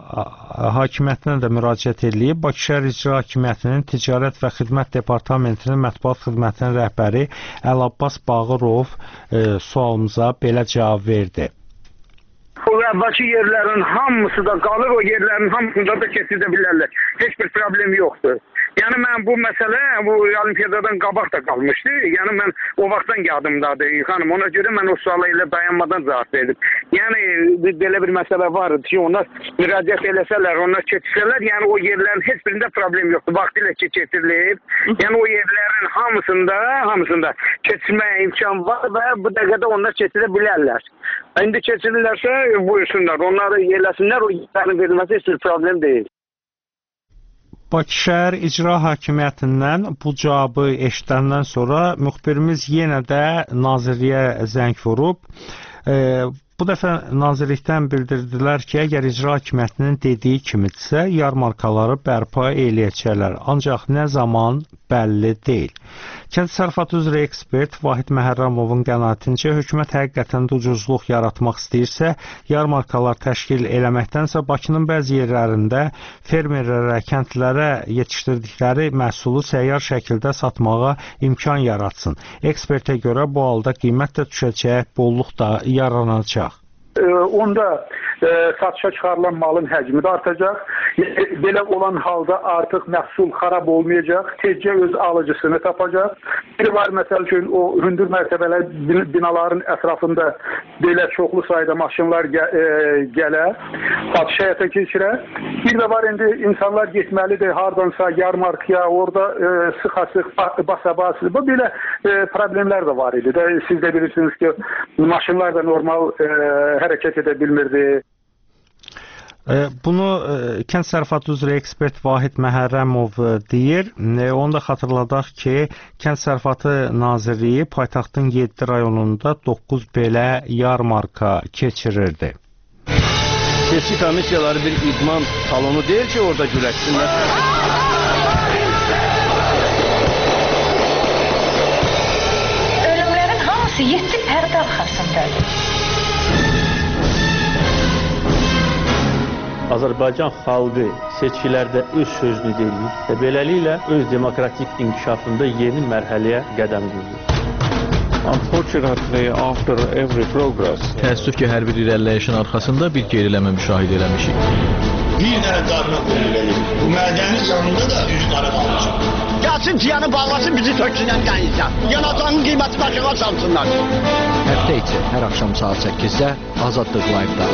Hakimiyyətinə də müraciət edib. Bakı Şəhər İcra Hakimiyyətinin Ticarət və Xidmət Departamentinin mətbuat xidmətinin rəhbəri Əlabbas Bağırov e, sualımıza belə cavab verdi. Bu əvvəlki yerlərin hamısı da qalır, o yerlərin hamısında da keçidə bilərlər. Heç bir problem yoxdur. Yəni mən bu məsələ bu olimpiyadadan qabaq da qalmışdı. Yəni mən o vaxtdan yadımdadır xanım. Ona görə mən o suala ilə dayanmadan cavab verdim. Yəni belə bir məsələ var ki, onlar müraciət eləsələr, onlar keçsələr, yəni o yerlərin heç birində problem yoxdur. Vaxtilə ki keçirilir. Yəni o yerlərin hamısında, hamısında keçirməyə imkan var və bu dəqiqədə onlar keçirə bilərlər. İndi keçirirlərsə buyursunlar, onları eləsinlər, o yerlərin verilməsi heç bir problem deyil. Bakı Şəhər İcra Hakimiyyətindən bu cavabı eşidəndən sonra müxbirimiz yenə də Nazirliyə zəng vurub. E, bu dəfə Nazirlikdən bildirdilər ki, əgər İcra Hakimiyyətinin dediyi kimidirsə, yarmarkaları bərpa eləyəcəklər. Ancaq nə zaman bəlli deyil. Kənd Təsərrüfatı üzrə ekspert Vahid Məhərrəmovun qənaətincə hökumət həqiqətən də ucuzluq yaratmaq istəyirsə, yarmarkalar təşkil eləməkdənsə Bakının bəzi yerlərində fermerlərə, kəndlərə yetişdirdikləri məhsulu səyyar şəkildə satmağa imkan yaratsın. Ekspertə görə bu halda qiymət də düşəcək, bolluq da yaranacaq. Onda e, satışa çıxarılan malın həcmi də artacaq. Belə olan halda artıq məhsul xarab olmayacaq, tezcə öz alıcısını tapacaq. Bir var, məsəl üçün, o hündür mərtəbələr binaların ətrafında belə çoxlu sayda maşınlar gə, e, gələ, satış həyata keçirə. Bir də var, indi insanlar getməlidir hardansa yarmarkaya, orada e, sıxa-sıx, basa-basa. Bu belə e, problemlər də var idi. De, siz də bilirsiniz ki, maşınlar da normal e, hərəkət edə bilmirdi. Bunu Kənd Təsərrüfatı üzrə ekspert Vahid Məhərrəmov deyir. Onu da xatırladaq ki, Kənd Təsərrüfatı Nazirliyi paytaxtın yeddi rayonunda doqquz belə yarmarka keçirirdi. Seçki komissiyaları bir idman salonu deyil ki, orada güləşsinlər. Ölümlərin hamısı yeddi pərdə arxasındadır. Azərbaycan xalqı seçkilərdə öz sözünü deyir və beləliklə öz demokratik inkişafında yeni mərhələyə qədəm qoyur. Unfortunately, after every progress, təəssüf ki, hər bir irəliləyişin arxasında bir geriləmə müşahidə eləmişik. Bir dənə qarına qoyulur verir. Bu mədənin yanında da üz qara qalacaq. Gəlsin ciyanı bağlasın, bizi töksünən dənizə. Yanacağın qiyməti aşağı salsınlar. Həftə içi hər axşam saat səkkizdə Azadlıq Live-da.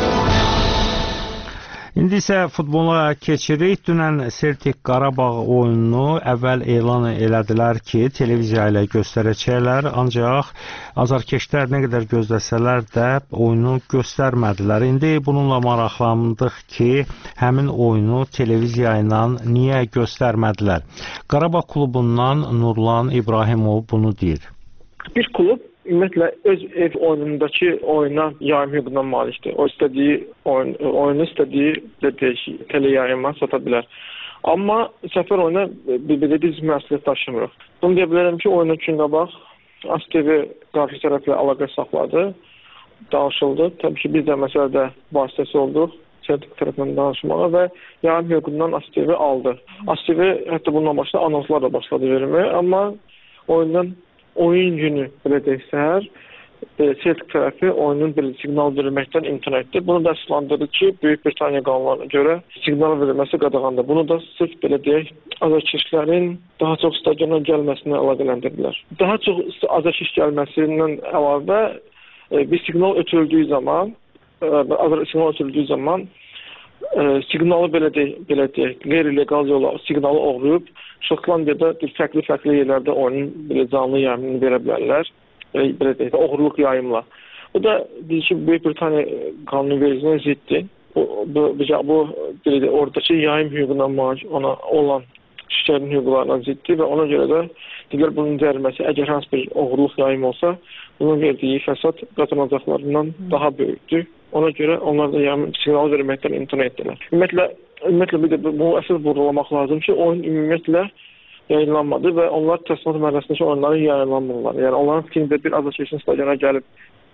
İndi isə futbola keçirik. Dünən Celtic Qarabağ oyununu əvvəl elan elədilər ki, televiziya ilə göstərəcəklər, ancaq azarkeşlər nə qədər gözləsələr də oyunu göstərmədilər. İndi bununla maraqlandıq ki, həmin oyunu televiziya ilə niyə göstərmədilər? Qarabağ klubundan Nurlan İbrahimov bunu deyir. Bir klub ümumiyyətlə öz ev oyunundakı oyuna yayım hüququndan malikdir. O istədiyi oyun, oyunu istədiyi teleyayıma sata bilər. Amma səfər oyuna bir-birə biz məsuliyyət daşımırıq. Bunu deyə bilərəm ki, oyuna üçün qabaq A S T V qarşı tərəflə əlaqə saxladı, danışıldı. Təbii ki, biz də məsələdə vasitəsi olduq Celtic tərəfindən danışmağa və yayım hüququndan A S T V aldı. A S T V hətta bundan başda anonslar da başladı verməyə, amma oyundan oyun günü belə deyək səhər Celtic tərəfi oyunun belə siqnal verilməkdən imtina etdi. Bunu da əsaslandırdı ki, Böyük Britaniya qanunlarına görə siqnal verilməsi qadağandır. Bunu da sırf belə deyək azarkeşlərin daha çox stadiona gəlməsinə əlaqələndirdilər. Daha çox azarkeş gəlməsindən əlavə bir siqnal ötürüldüyü zaman, azar siqnal ötürüldüyü zaman siqnalı belə deyək, belə deyək, qeyri-legal yola siqnalı oğruyub Şotlandiyada fərqli-fərqli yerlərdə onun belə canlı yayımını verə bilərlər. Belə deyək, oğurluq yayımla. Bu da deyir ki, Böyük Britaniya qanunu vericiliğine ziddir. Bu, bu, bu deyək, oradakı yayım hüququna malik ona olan kişilərin hüquqlarına ziddir və ona görə də digər bunun cəriməsi əgər hansı bir oğurluq yayım olsa, bunun verdiyi fəsad qazanacaqlarından daha böyükdür. Ona görə onlar da yayım siqnal verməkdən imtina etdilər. Ümumiyyətlə, ümumiyyətlə bir də bu əsas vurğulamaq lazım ki, oyun ümumiyyətlə yayınlanmadı və onlar təslimat mərhələsindəki oyunları yayınlanmırlar. Yəni onların fikrində bir azarkeşin stadiona gəlib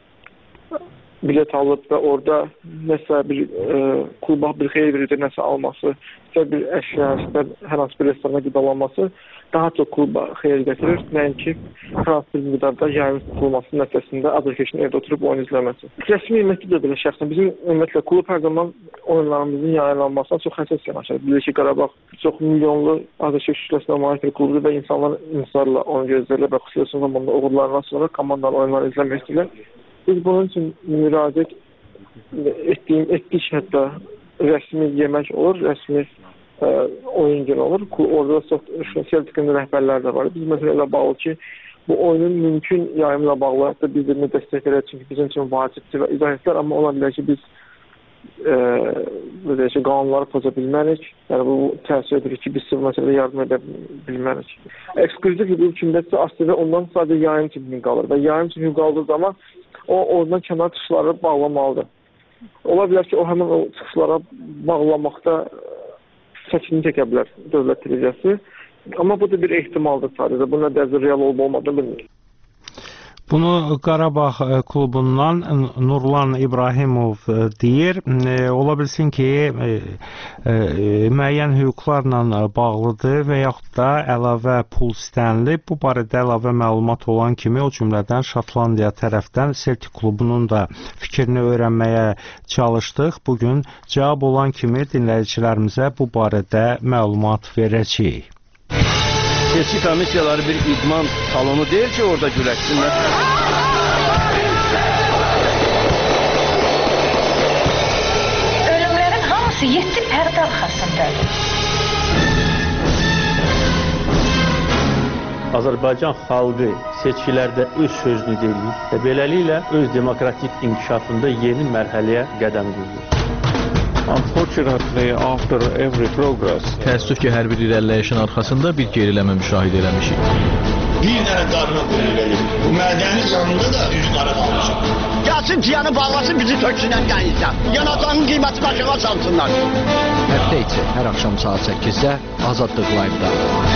bilet alıb və orada nəsə bir e, kluba bir xeyir verici nəsə alması, istər bir əşya, istər hər hansı bir restorana qidalanması daha çox kluba xeyir gətirir. Nəinki hər hansı bir miqdarda yayım tutulması nəticəsində azarkeşin evdə oturub oyun izləməsi. Rəsmi ümumiyyətlə də belə şəxsən bizim ümumiyyətlə klub hər zaman oyunlarımızın yayınlanmasına çox həssas yanaşır. Bilir ki, Qarabağ çox milyonlu azarkeş kütləsinə malik bir klubdur və insanlar insarla onu gözləyirlər və xüsusi zamanda uğurlarından sonra komandanın oyunlarını izləmək istəyirlər. Biz bunun üçün müraciət etdiyim, etdik hətta rəsmi yemək olur, rəsmi ə, oyun günü olur. Orada Celtic'in rəhbərləri də var. Biz məsələ ilə bağlı ki, bu oyunun mümkün yayımla bağlı hətta biz birini dəstək edək, çünki bizim üçün vacibdir və izah etdilər, amma ola bilər ki, biz ə, deyək ki, qanunları poza bilmərik. Yəni bu təsir edir ki, biz sizə məsələdə yardım edə bilmərik. Eksklüziv hüquq kimdəsə A S T V ondan sadəcə yayım üçün hüquq alır və yayım üçün hüquq aldığı zaman o oradan kənar çıxışları bağlamalıdır. Ola bilər ki, o həmin o çıxışlara bağlamaqda çəkinlik çəkə bilər dövlət televiziyası. Amma bu da bir ehtimaldır sadəcə. Bu nə dərəcə real olub-olmadığını bilmirik. Bunu Qarabağ klubundan Nurlan İbrahimov deyir. Ola bilsin ki, müəyyən hüquqlarla bağlıdır və yaxud da əlavə pul istənilib. Bu barədə əlavə məlumat olan kimi, o cümlədən Şotlandiya tərəfdən Celtic klubunun da fikrini öyrənməyə çalışdıq. Bugün cavab olan kimi dinləyicilərimizə bu barədə məlumat verəcəyik. Seçki komissiyaları bir idman salonu deyil ki, orada güləşsinlər. Ölümlərin hamısı yeddi pərdə arxasındadır. Azərbaycan xalqı seçkilərdə öz sözünü deyir və beləliklə öz demokratik inkişafında yeni mərhələyə qədəm qoyur. Unfortunately, after every progress, Təəssüf ki, hər bir irəliləyişin arxasında bir geriləmə müşahidə eləmişik. Bir dənə qarına qoyun verir. Bu mədəni canında da üç qara qalmışıq. Gəlsin ciyanı bağlasın, bizi töksünən dənizdən. Yanacağın qiyməti aşağı salsınlar. Həftə içi hər axşam saat səkkizdə Azadlıq Live-da.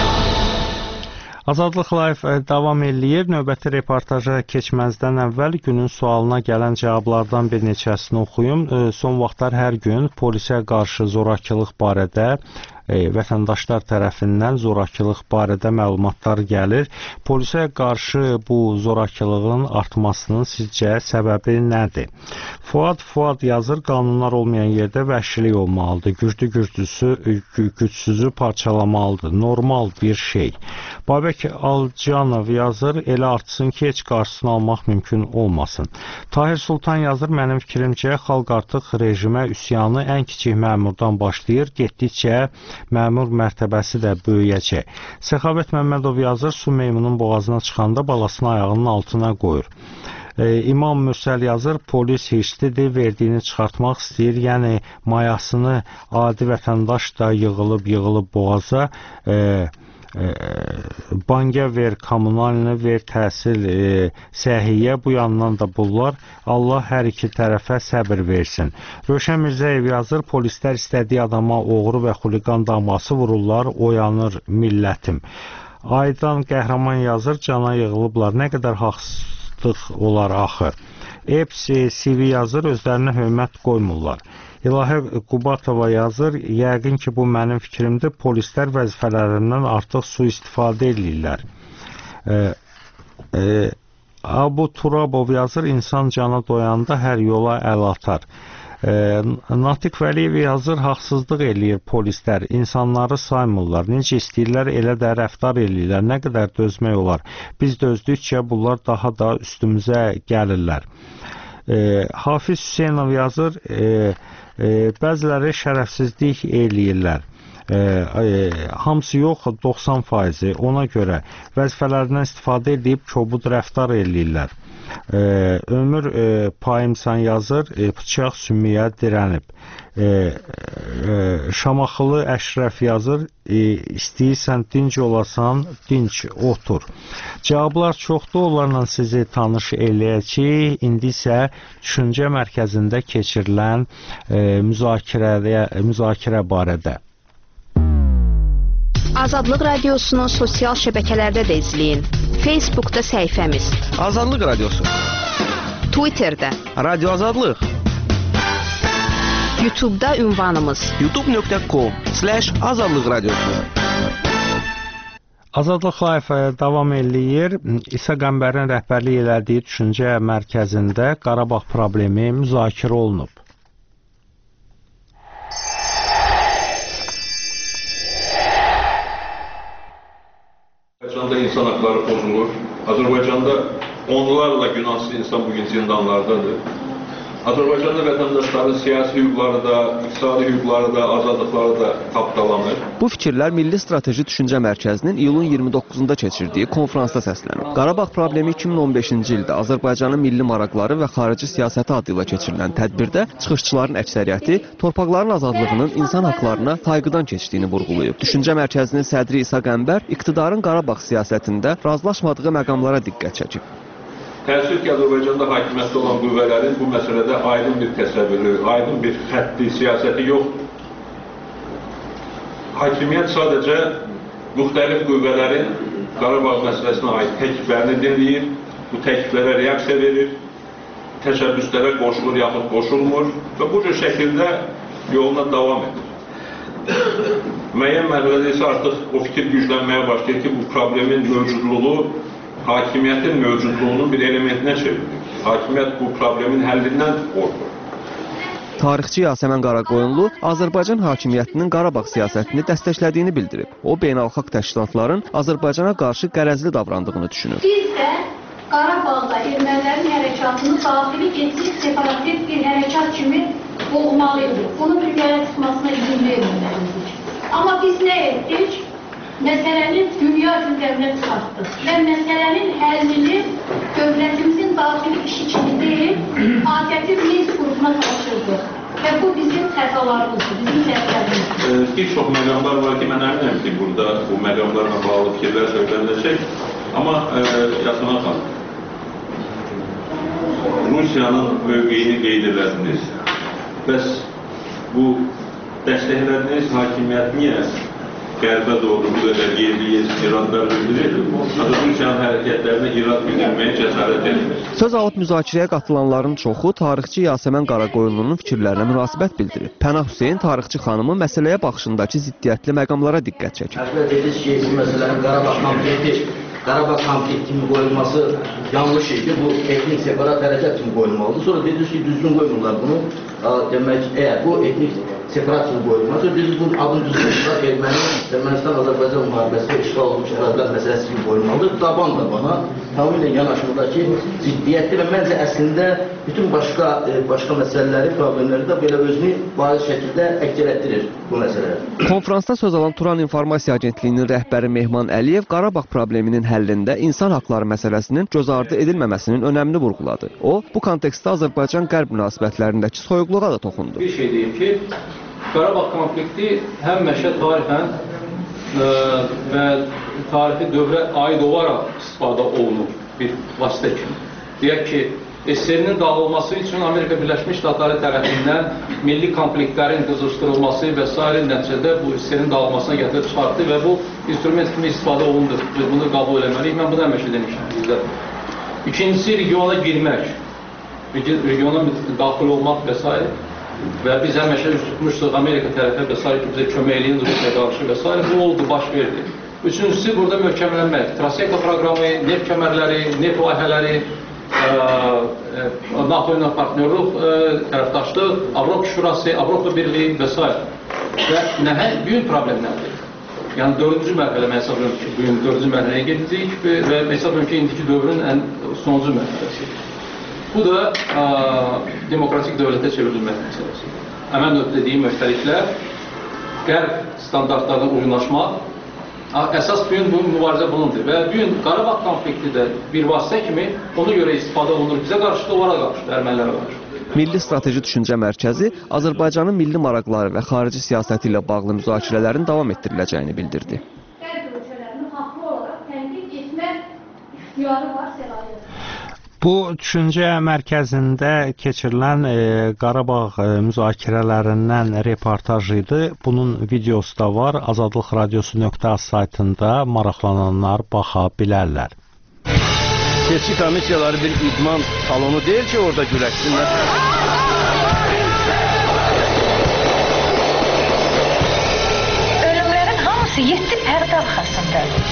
Azadlıq Live davam eləyir. Növbəti reportaja keçməzdən əvvəl günün sualına gələn cavablardan bir neçəsini oxuyum. Son vaxtlar hər gün polisə qarşı zorakılıq barədə E, vətəndaşlar tərəfindən zorakılıq barədə məlumatlar gəlir. Polisə qarşı bu zorakılığın artmasının sizcə səbəbi nədir? Fuad Fuad yazır, qanunlar olmayan yerdə vəhşilik olmalıdır. Güclü güclüsü, gücsüzü parçalamalıdır. Normal bir şey. Babək Alcanov yazır, elə artsın ki, heç qarşısını almaq mümkün olmasın. Tahir Sultan yazır, mənim fikrimcə xalq artıq rejimə üsyanı ən kiçik məmurdan başlayır, getdikcə məmur mərtəbəsi də böyüyəcək. Səxavət Məmmədov yazır, su meymunun boğazına çıxanda balasını ayağının altına qoyur. E, İmam Mürsəl yazır, polis hirslidir, verdiyini çıxartmaq istəyir, yəni mayasını adi vətəndaş da yığılıb yığılıb boğaza, e, e, banka ver, kommunalini ver, təhsil, e, səhiyyə, bu yandan da bunlar. Allah hər iki tərəfə səbir versin. Röşən Mirzəyev yazır, polislər istədiyi adama oğru və xuliqan daması vururlar, oyanır millətim. Aydan Qəhrəman yazır, cana yığılıblar, nə qədər haqsızlıq olar axı. Epsi Sivi yazır, özlərinə hörmət qoymurlar. İlahə Qubatova yazır, yəqin ki, bu mənim fikrimdir, polislər vəzifələrindən artıq sui-istifadə edirlər. E, e, Abu Turabov yazır, insan cana doyanda hər yola əl atar. E, Natiq Vəliyev yazır, haqsızlıq eləyir polislər, insanları saymırlar, necə istəyirlər, elə də rəftar eləyirlər, nə qədər dözmək olar. Biz dözdükcə bunlar daha da üstümüzə gəlirlər. E, Hafiz Hüseynov yazır, e, e, bəziləri şərəfsizlik eləyirlər. E, e, hamısı yox, doxsan faizi. Ona görə vəzifələrindən istifadə edib kobud rəftar eləyirlər. E, Ömür e, Payimsan yazır, e, bıçaq sümüyə dirənib. E, e, Şamaxılı Əşrəf yazır, e, istəyirsən dinc olasan, dinc otur. Cavablar çoxdur, onlarla sizi tanış eləyəcək. İndi isə düşüncə mərkəzində keçirilən e, müzakirəyə, müzakirə barədə. Azadlıq Radiosunu sosial şəbəkələrdə də izləyin. Facebookda səhifəmiz. Azadlıq Radiosu. Twitterdə. Radio Azadlıq. YouTube'da ünvanımız. youtube nöqtə com slash azadlıq radiosu. Azadlıq Live davam eləyir. İsa Qəmbərin rəhbərlik elədiyi düşüncə mərkəzində Qarabağ problemi müzakirə olunub. Azərbaycanda insan haqları pozulur. Azərbaycanda onlarla günahsız insan bugün zindanlardadır. Azərbaycanda vətəndaşların siyasi hüquqları da, iqtisadi hüquqları da, azadlıqları da tapdalanır. Bu fikirlər Milli Strateji Düşüncə Mərkəzinin iyulun iyirmi doqquzunda keçirdiyi konfransda səslənib. Qarabağ problemi iki min on beşinci ildə Azərbaycanın milli maraqları və xarici siyasəti adı ilə keçirilən tədbirdə çıxışçıların əksəriyyəti torpaqların azadlığının insan haqlarına sayğıdan keçdiyini vurğulayıb. Düşüncə Mərkəzinin sədri İsa Qəmbər iqtidarın Qarabağ siyasətində razılaşmadığı məqamlara diqqət çəkib. Təəssüf ki, Azərbaycanda hakimiyyətdə olan qüvvələrin bu məsələdə aydın bir təsəvvürü, aydın bir xətti, siyasəti yoxdur. Hakimiyyət sadəcə müxtəlif qüvvələrin Qarabağ məsələsinə aid təkliflərini dinləyir, bu təkliflərə reaksiya verir, təşəbbüslərə qoşulur yaxud qoşulmur və bu cür şəkildə yoluna davam edir. Müəyyən mərhələdə isə artıq o fikir güclənməyə başlayır ki, bu problemin mövcudluğu hakimiyyətin mövcudluğunun bir elementinə çevrilir. Hakimiyyət bu problemin həllindən qorxur. Tarixçi Yasəmən Qaraqoyunlu Azərbaycan hakimiyyətinin Qarabağ siyasətini dəstəklədiyini bildirib. O, beynəlxalq təşkilatların Azərbaycana qarşı qərəzli davrandığını düşünür. Biz də Qarabağda ermənilərin hərəkatını daxili etnik separatist bir hərəkat kimi boğmalıyıq. Bunun dünyaya çıxmasına izin verməliyik. Amma biz nə etdik? Məsələnin dünya gündəminə çıxartdıq və məsələnin həllini dövlətimizin daxili işi kimi deyil, A K P Minsk qrupuna tapşırdıq və bu bizim xəta iddialarınızdır, bizim səhvlərimizdir. Bir çox məqamlar var ki, mən əminəm ki, burada bu məqamlarla bağlı fikirlər söyləniləcək. Amma Yasemin xanım, Rusiyanın mövqeyini qeyd edədiniz. Bəs bu dəstəklədiyiniz hakimiyyət niyə qərbə doğru bu qədər yerli iradlar bildirir? Rusiyanın hərəkətlərinə irad bildirməyə cəsarət edir. Söz alıb müzakirəyə qatılanların çoxu tarixçi Yasəmən Qaraqoyunlunun fikirlərinə münasibət bildirib. Pənah Hüseyn tarixçi xanımın məsələyə baxışındakı ziddiyyətli məqamlara diqqət çəkir. Əvvəl dediniz ki, bu məsələnin Qarabağ konflikti, Qarabağ konflikti kimi qoyulması yanlış idi. Bu etnik separat hərəkət kimi qoyulmalıdır. Sonra dediniz ki, düzgün qoymurlar bunu. Demək, əgər bu etnik separat kimi qoyulmaz. Biz bunun adını düzgün erməni, Ermənistan-Azərbaycan müharibəsində işğal olmuş ərazilər məsələsi kimi qoyulmalıdır. Daban da bana tamamilə yanaşmırdakı ciddiyyətli və məncə əslində bütün başqa başqa məsələləri, problemləri də belə özünü bariz şəkildə əks etdirir bu məsələlər. Konfransda söz alan Turan İnformasiya Agentliyinin rəhbəri Mehman Əliyev Qarabağ probleminin həllində insan haqları məsələsinin göz ardı edilməməsinin önəmini vurğuladı. O, bu kontekstdə Azərbaycan-Qərb münasibətlərindəki soyuqluğa da toxundu. Bir şey deyim ki, Qarabağ konflikti həmişə tarixən ə, və tarixi dövrə aid olaraq istifadə olunur bir vasitə kimi. Deyək ki, S S R-nin dağılması üçün Amerika Birləşmiş Ştatları tərəfindən milli konfliktlərin qızışdırılması və s. nəticədə bu S S R-nin dağılmasına gətirib çıxartdı və bu instrument kimi istifadə olundu. Biz bunu qəbul eləməliyik. Mən bunu həmişə demişəm bizdə. İkincisi, regiona girmək, regiona daxil olmaq və s. Və biz həmişə üst tutmuşduq Amerika tərəfə və s. ki, bizə kömək eləyin Rusiya qarşı və s. Bu oldu, baş verdi. Üçüncüsü, burada möhkəmlənmək. Traseka proqramı, neft kəmərləri, neft layihələri, NATO ilə partnerluq, tərəfdaşlıq, Avropa Şurası, Avropa Birliyi və s. Və nəhəng büyük problemlərdir. Yəni dördüncü mərhələ mən hesab edirəm ki, bugün dördüncü mərhələyə gedəcəyik və hesab edirəm ki, indiki dövrün ən sonuncu mərhələsidir. Bu da ə, demokratik dövlətə çevrilmək məsələsi. Əmən ödədiyim müxtəliklər, qərb standartlarına uyğunlaşmaq, əsas bugün bu mübarizə bunundur. Və bugün Qarabağ konflikti də bir vasitə kimi ona görə istifadə olunur. Bizə qarşı da onlara qarşı, ermənilərə qarşı. Milli Strateji Düşüncə Mərkəzi Azərbaycanın milli maraqları və xarici siyasəti ilə bağlı müzakirələrin davam etdiriləcəyini bildirdi. Qərb ölkələrinin haqlı olaraq tənqid etmək ixtiyarı var, səlahiyyəti. Bu düşüncə mərkəzində keçirilən e, Qarabağ e, müzakirələrindən reportaj idi. Bunun videosu da var. azadlıq radiosu nöqtə az saytında maraqlananlar baxa bilərlər. Seçki komissiyaları bir idman salonu deyil ki, orada güləşsinlər. Ölümlərin hamısı yeddi pərdə arxasındadır.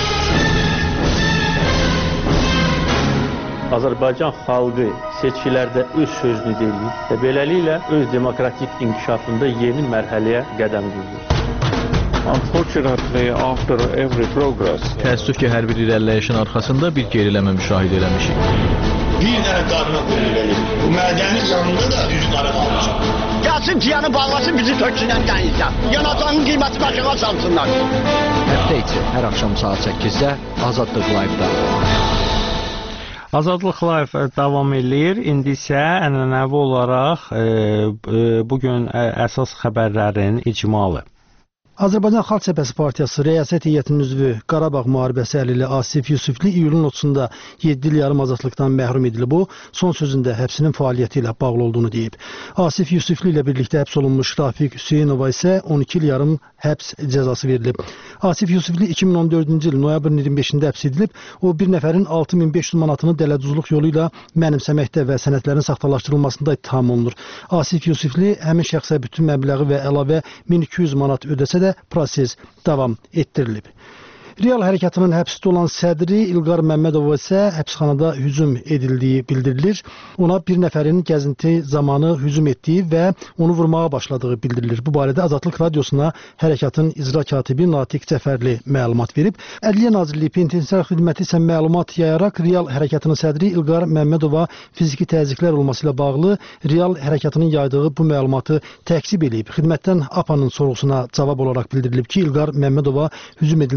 Azərbaycan xalqı seçkilərdə öz sözünü deyir və beləliklə öz demokratik inkişafında yeni mərhələyə qədəm qoyur. Unfortunately, after every progress, təəssüf ki, hər bir irəliləyişin arxasında bir geriləmə müşahidə eləmişik. Bir dənə qarına qoyulur. Bu mədəni canında da üç qara qalmışam. Gəlsin ciyanı bağlasın, bizi töksünən dənizdən. Yanacağının qiyməti başına salsınlar. Həftə içi hər axşam saat səkkizdə Azadlıq Live-da. Azadlıq Live davam eləyir. İndi isə ənənəvi olaraq e, e, bugün əsas xəbərlərin icmalı. Azərbaycan Xalq Cəbhəsi Partiyası Rəyasət Heyətinin üzvü Qarabağ müharibəsi əlili Asif Yusifli iyulun otuzunda yeddi il yarım azadlıqdan məhrum edilib. O, son sözündə həbsinin fəaliyyəti ilə bağlı olduğunu deyib. Asif Yusifli ilə birlikdə həbs olunmuş Rafiq Hüseynova isə on iki il yarım həbs cəzası verilib. Asif Yusifli iki min on dördüncü il noyabrın iyirmi beşində həbs edilib. O, bir nəfərin altı min beş yüz manatını dələduzluq yolu ilə mənimsəməkdə və sənədlərin saxtalaşdırılmasında ittiham olunur. Asif Yusifli həmin şəxsə bütün məbləği və əlavə min iki yüz manat ödəsə də proses davam etdirilib. Real hərəkatının həbsdə olan sədri İlqar Məmmədova isə həbsxanada hücum edildiyi bildirilir. Ona bir nəfərin gəzinti zamanı hücum etdiyi və onu vurmağa başladığı bildirilir. Bu barədə Azadlıq Radiosuna hərəkatın icra katibi Natiq Cəfərli məlumat verib. Ədliyyə Nazirliyi Penitensiar Xidməti isə məlumat yayaraq Real hərəkatının sədri İlqar Məmmədova fiziki təzyiqlər olması ilə bağlı Real hərəkatının yaydığı bu məlumatı təkzib edib. Xidmətdən A P A-nın sorğusuna cavab olaraq bildirilib ki, İlqar Məmmədova hücum edilməsi və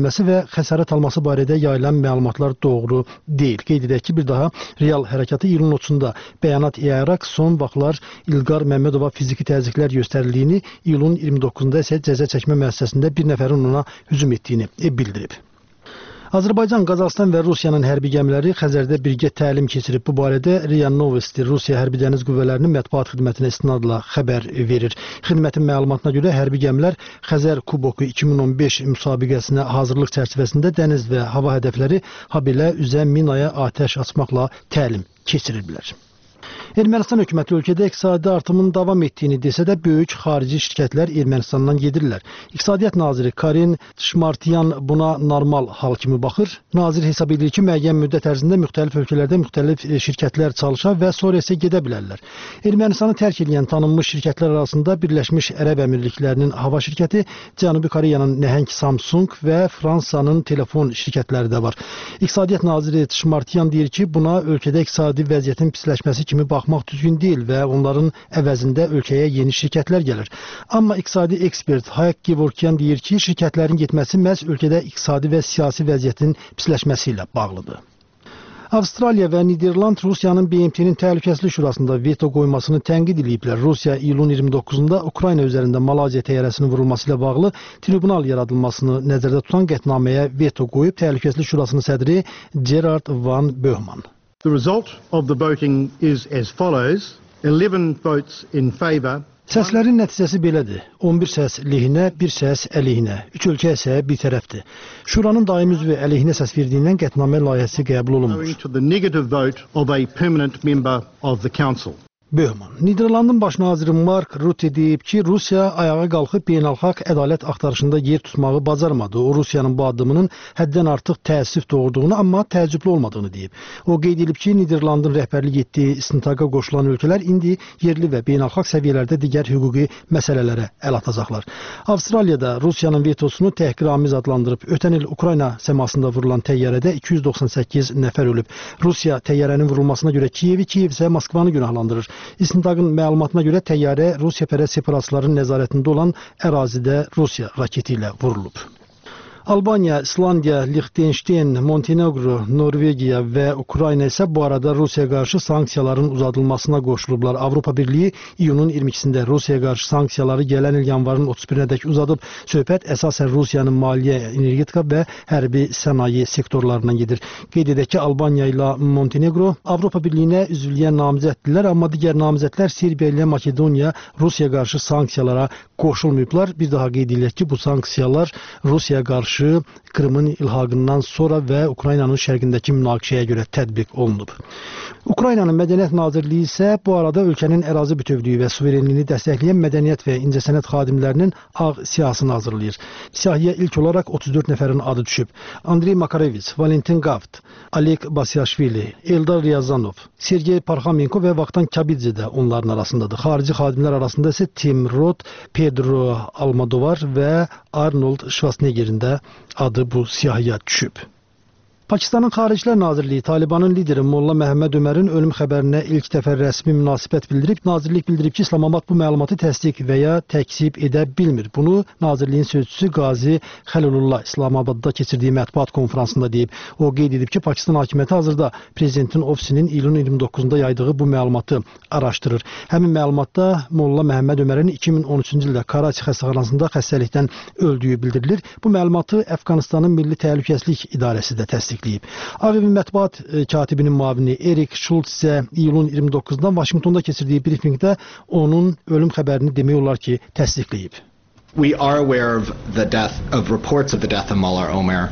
xəsarət alması barədə yayılan məlumatlar doğru deyil. Qeyd edək ki, bir daha Real hərəkatı iyulun otuzunda bəyanat yayaraq son vaxtlar İlqar Məmmədova fiziki təzyiqlər göstərildiyini, iyulun iyirmi doqquzunda isə cəza çəkmə müəssisəsində bir nəfərin ona hücum etdiyini bildirib. Azərbaycan, Qazaxıstan və Rusiyanın hərbi gəmiləri Xəzərdə birgə təlim keçirib. Bu barədə RIA Novosti Rusiya Hərbi Dəniz Qüvvələrinin mətbuat xidmətinə istinadla xəbər verir. Xidmətin məlumatına görə hərbi gəmilər Xəzər Kuboku iki min on beş müsabiqəsinə hazırlıq çərçivəsində dəniz və hava hədəfləri, habelə üzə minaya atəş açmaqla təlim keçiriblər. Ermənistan hökuməti ölkədə iqtisadi artımın davam etdiyini desə də böyük xarici şirkətlər Ermənistandan gedirlər. İqtisadiyyat naziri Karin Tşmartyan buna normal hal kimi baxır. Nazir hesab edir ki, müəyyən müddət ərzində müxtəlif ölkələrdə müxtəlif şirkətlər çalışa və sonra isə gedə bilərlər. Ermənistanı tərk edən tanınmış şirkətlər arasında Birləşmiş Ərəb Əmirliklərinin hava şirkəti, Cənubi Koreyanın nəhəng Samsung və Fransanın telefon şirkətləri də var. İqtisadiyyat naziri Tşmartyan deyir ki, buna ölkədə iqtisadi vəziyyətin pisləşməsi kimi baxmaq düzgün deyil və onların əvəzində ölkəyə yeni şirkətlər gəlir. Amma iqtisadi ekspert Hayek Gevorkyan deyir ki, şirkətlərin getməsi məhz ölkədə iqtisadi və siyasi vəziyyətin pisləşməsi ilə bağlıdır. Avstraliya və Niderland Rusiyanın B M T-nin Təhlükəsizlik Şurasında veto qoymasını tənqid ediblər. Rusiya iyulun iyirmi doqquzunda Ukrayna üzərində Malaziya təyyarəsinin vurulması ilə bağlı tribunal yaradılmasını nəzərdə tutan qətnaməyə veto qoyub Təhlükəsizlik Şurasının sədri Gerard Van Böhman. The result of the voting is as follows: eleven votes in favour. Səslərin nəticəsi belədir. on bir səs lehinə, bir səs əleyhinə. Üç ölkə isə bir tərəfdir. Şuranın daimi üzvü əleyhinə səs verdiyindən qətnamə layihəsi qəbul olunmur. To the negative vote of a permanent member of the council. Böhman. Niderlandın baş naziri Mark Rutte deyib ki, Rusiya ayağa qalxıb beynəlxalq ədalət axtarışında yer tutmağı bacarmadı. O, Rusiyanın bu addımının həddən artıq təəssüf doğurduğunu, amma təəccüblü olmadığını deyib. O, qeyd edib ki, Niderlandın rəhbərlik etdiyi istintaqa qoşulan ölkələr indi yerli və beynəlxalq səviyyələrdə digər hüquqi məsələlərə əl atacaqlar. Avstraliyada Rusiyanın vetosunu təhqiramiz adlandırıb. Ötən il Ukrayna səmasında vurulan təyyarədə iki yüz doxsan səkkiz nəfər ölüb. Rusiya təyyarənin vurulmasına görə Kiyevi, Kiyev isə Moskvanı günahlandırır. İstintaqın məlumatına görə təyyarə Rusiyapərəst separatistlərin nəzarətində olan ərazidə Rusiya raketi ilə vurulub. Albaniya, İslandiya, Liechtenstein, Montenegro, Norvegiya və Ukrayna isə bu arada Rusiyaya qarşı sanksiyaların uzadılmasına qoşulublar. Avropa Birliyi iyunun iyirmi ikisində Rusiyaya qarşı sanksiyaları gələn il yanvarın otuz birinədək uzadıb. Söhbət əsasən Rusiyanın maliyyə, energetika və hərbi sənaye sektorlarından gedir. Qeyd edək ki, Albaniya ilə Montenegro Avropa Birliyinə üzvlüyə namizəddirlər, amma digər namizədlər Serbiya ilə Makedoniya Rusiyaya qarşı sanksiyalara qoşulmayıblar. Bir daha qeyd edək ki, bu sanksiyalar Rusiyaya qarşı Krımın ilhaqından sonra və Ukraynanın şərqindəki münaqişəyə görə tətbiq olunub. Ukraynanın Mədəniyyət Nazirliyi isə bu arada ölkənin ərazi bütövlüyü və suverenliyini dəstəkləyən mədəniyyət və incəsənət xadimlərinin ağ siyahısını hazırlayır. Siyahıya ilk olaraq otuz dörd nəfərin adı düşüb. Andrey Makareviç, Valentin Gaft, Oleg Basyashvili, Eldar Ryazanov, Sergey Parxamenko və Vaktan Kabidze də onların arasındadır. Xarici xadimlər arasında isə Tim Roth, Pedro Almodovar və Arnold Schwarzeneggerin də adı bu siyahıya düşüb. Pakistanın Xaricilər Nazirliyi Talibanın lideri Molla Məhəmməd Ömərin ölüm xəbərinə ilk dəfə rəsmi münasibət bildirib. Nazirlik bildirib ki, İslamabad bu məlumatı təsdiq və ya təkzib edə bilmir. Bunu Nazirliyin sözçüsü Qazi Xəlilullah İslamabadda keçirdiyi mətbuat konfransında deyib. O qeyd edib ki, Pakistan hakimiyyəti hazırda prezidentin ofisinin iyulun iyirmi doqquzunda yaydığı bu məlumatı araşdırır. Həmin məlumatda Molla Məhəmməd Ömərin iki min on üçüncü ildə Karachi xəstəxanasında xəstəlikdən öldüyü bildirilir. Bu məlumatı Əfqanistanın Milli Təhlükəsizlik İdarəsi də təsdiqləyib. Ağ Evin mətbuat katibinin müavini Erik Schultz isə iyulun iyirmi doqquzunda Vaşinqtonda keçirdiyi brifinqdə onun ölüm xəbərini demək olar ki, təsdiqləyib. We are aware of the death of reports of the death of Mullah Omer.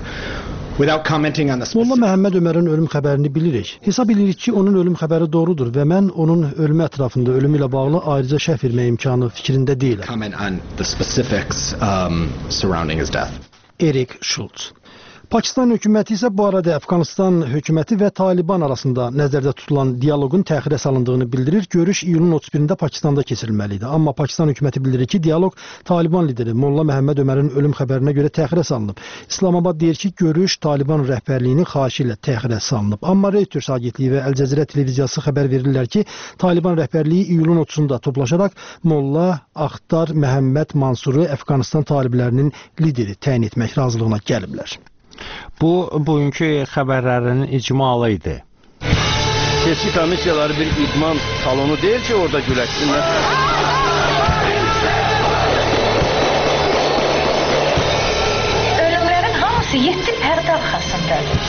Molla Məhəmməd Ömərin ölüm xəbərini bilirik. Hesab edirik ki, onun ölüm xəbəri doğrudur və mən onun ölümü ətrafında ölümü ilə bağlı ayrıca şərh vermək imkanı fikrində deyiləm. Erik Schultz. Pakistan hökuməti isə bu arada Əfqanistan hökuməti və Taliban arasında nəzərdə tutulan dialoqun təxirə salındığını bildirir. Görüş iyulun otuz birində Pakistanda keçirilməli idi. Amma Pakistan hökuməti bildirir ki, dialoq Taliban lideri Molla Məhəmməd Ömərin ölüm xəbərinə görə təxirə salınıb. İslamabad deyir ki, görüş Taliban rəhbərliyinin xahişi ilə təxirə salınıb. Amma Reuters agentliyi və Əl Cəzirə televiziyası xəbər verirlər ki, Taliban rəhbərliyi iyulun otuzunda toplaşaraq Molla Axtar Məhəmməd Mansuru Əfqanistan taliblərinin lideri təyin etmək razılığına gəliblər. Bu, bugünkü xəbərlərin icmalı idi. Seçki komissiyaları bir idman salonu deyil ki, orada güləşsinlər. Ölümlərin hamısı yeddi pərdə arxasındadır.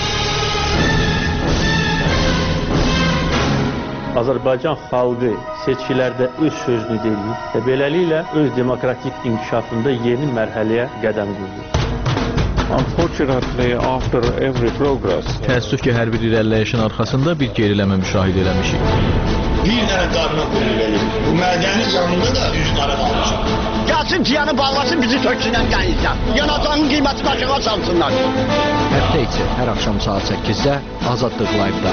Azərbaycan xalqı seçkilərdə öz sözünü deyir və beləliklə öz demokratik inkişafında yeni mərhələyə qədəm qoyur. Unfortunately, after every progress, təəssüf ki, hər bir irəliləyişin arxasında bir geriləmə müşahidə eləmişik. Bir dənə qarına qulluq edir. Bu mədənin yanında da üç qara qalmışam. Gəlsin ciyanı bağlasın, bizi töksünən qənizdən. Yanacağın qiyməti başına çalsınlar. Həftə içi hər axşam saat səkkizdə Azadlıq Live-da.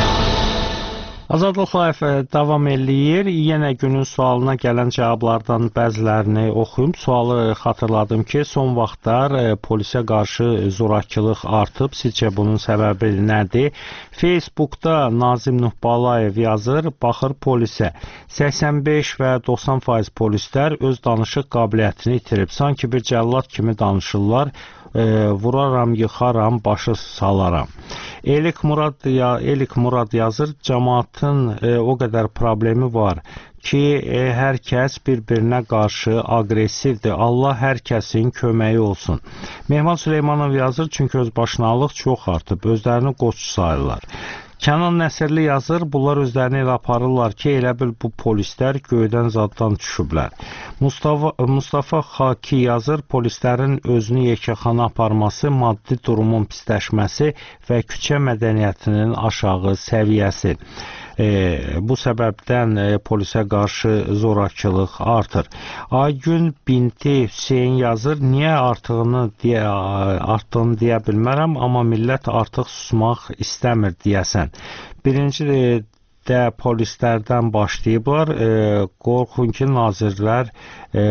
Azadlıq Live davam eləyir. Yenə günün sualına gələn cavablardan bəzilərini oxuyum. Sualı xatırladım ki, son vaxtlar e, polisə qarşı zorakılıq artıb. Sizcə bunun səbəbi nədir? Facebookda Nazim Nuhbalayev yazır, baxır polisə. səksən beş və doxsan faiz polislər öz danışıq qabiliyyətini itirib. Sanki bir cəllad kimi danışırlar. E, vuraram, yıxaram, başı salaram. Elik Murad, ya, Elik Murad yazır, cəmaatın e, o qədər problemi var ki, e, hər kəs bir-birinə qarşı aqressivdir. Allah hər kəsin köməyi olsun. Mehman Süleymanov yazır, çünki özbaşınalıq çox artıb, özlərini qoçu sayırlar. Kənan Nəsirli yazır, bunlar özlərini elə aparırlar ki, elə bil bu polislər göydən zaddan düşüblər. Mustafa, Mustafa Xaki yazır, polislərin özünü yekəxana aparması, maddi durumun pisləşməsi və küçə mədəniyyətinin aşağı səviyyəsi. E, bu səbəbdən e, polisə qarşı zorakılıq artır. Aygün Binti Hüseyin yazır, niyə artığını deyə, artdığını deyə bilmərəm, amma millət artıq susmaq istəmir deyəsən. Birinci e, də polislərdən başlayıblar. E, qorxun ki, nazirlər e,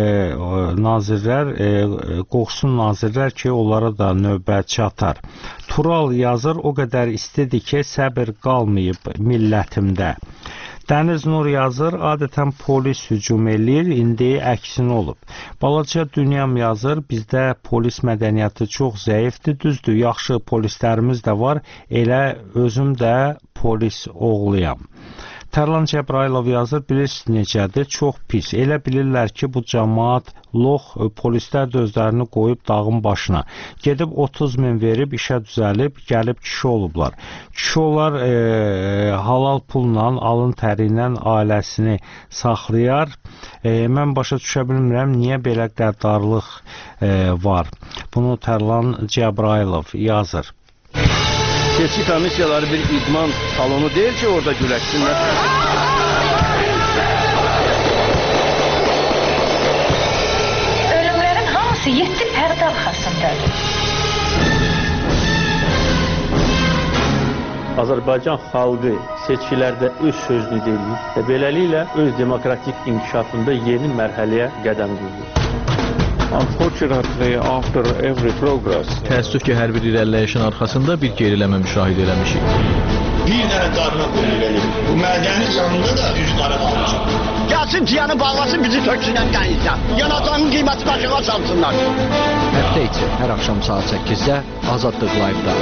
nazirlər e, qorxsun nazirlər ki, onlara da növbə çatar. Tural yazır, o qədər istidir ki, səbir qalmayıb millətimdə. Dəniz Nur yazır, adətən polis hücum eləyir, indi əksin olub. Balaca Dünyam yazır, bizdə polis mədəniyyəti çox zəifdir, düzdür, yaxşı polislərimiz də var, elə özüm də polis oğluyam. Tərlan Cəbrailov yazır, bilirsiniz necədir, çox pis. Elə bilirlər ki, bu cəmaat lox, polislər də özlərini qoyub dağın başına. Gedib otuz min verib, işə düzəlib, gəlib kişi olublar. Kişi olar e, halal pulla, alın təri ilə ailəsini saxlayar. E, mən başa düşə bilmirəm, niyə belə qəddarlıq e, var. Bunu Tərlan Cəbrailov yazır. Seçki komissiyaları bir idman salonu deyil ki, orada güləşsinlər. Ölümlərin hamısı yeddi pərdə arxasındadır. Azərbaycan xalqı seçkilərdə öz sözünü deyir və beləliklə öz demokratik inkişafında yeni mərhələyə qədəm qoyur. Unfortunately, after every progress, təəssüf ki, hər bir irəliləyişin arxasında bir geriləmə müşahidə eləmişik. Bir dənə qarına qulluq edir. Bu mədənin yanında da üç qara qalmışam. Gəlsin ciyanı bağlasın, bizi töksünən qənizdən. Yanacağın qiyməti başına çalsınlar. Həftə içi hər axşam saat səkkizdə Azadlıq Live-da.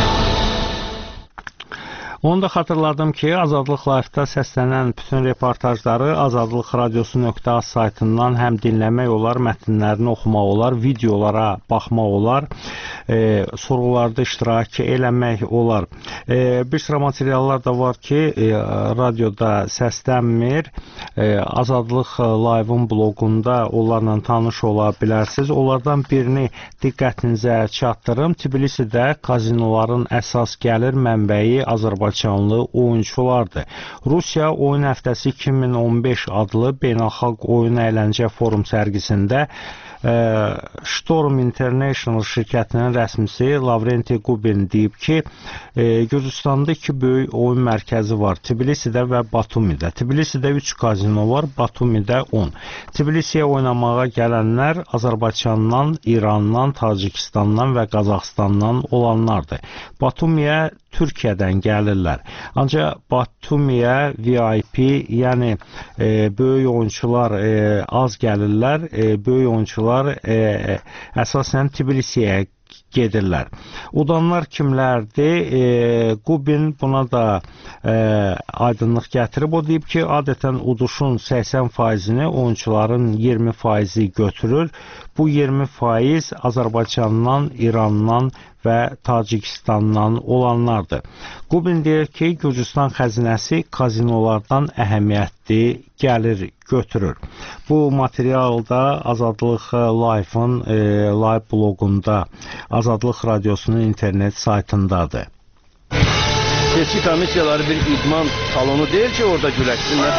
Onu da xatırladım ki, Azadlıq Live-da səslənən bütün reportajları azadlıq radiosu nöqtə az saytından həm dinləmək olar, mətnlərini oxumaq olar, videolara baxmaq olar, e, sorğularda iştirak eləmək olar. E, bir sıra materiallar da var ki, e, radioda səslənmir. E, Azadlıq Live-ın bloqunda onlarla tanış ola bilərsiniz. Onlardan birini diqqətinizə çatdırım. Tbilisidə kazinoların əsas gəlir mənbəyi Azərbaycan Azərbaycanlı oyunçulardır. Rusiya Oyun Həftəsi iki min on beş adlı beynəlxalq oyun əyləncə forum sərgisində Storm International şirkətinin rəsmisi Lavrenti Gubin deyib ki, e, Gürcüstanda iki böyük oyun mərkəzi var, Tbilisidə və Batumidə. Tbilisidə üç kazino var, Batumidə on. Tbilisiyə oynamağa gələnlər Azərbaycandan, İrandan, Tacikistandan və Qazaxıstandan olanlardır. Batumiyə Türkiyədən gəlirlər. Ancaq Batumiyə V I P, yəni e, böyük oyunçular e, az gəlirlər, e, böyük oyunçular e, əsasən Tbilisiyə gedirlər. Udanlar kimlərdir? E, Qubin buna da e, aydınlıq gətirib. O deyib ki, adətən uduşun səksən faizini oyunçuların iyirmi faizi götürür. Bu iyirmi faiz Azərbaycandan, İrandan və Tacikistandan olanlardır. Qubin deyir ki, Gürcüstan xəzinəsi kazinolardan əhəmiyyətli gəlir götürür. Bu material da Azadlıq Live-ın e, live blogunda, Azadlıq Radiosunun internet saytındadır. Seçki komissiyaları bir idman salonu deyil ki, orada güləşsinlər.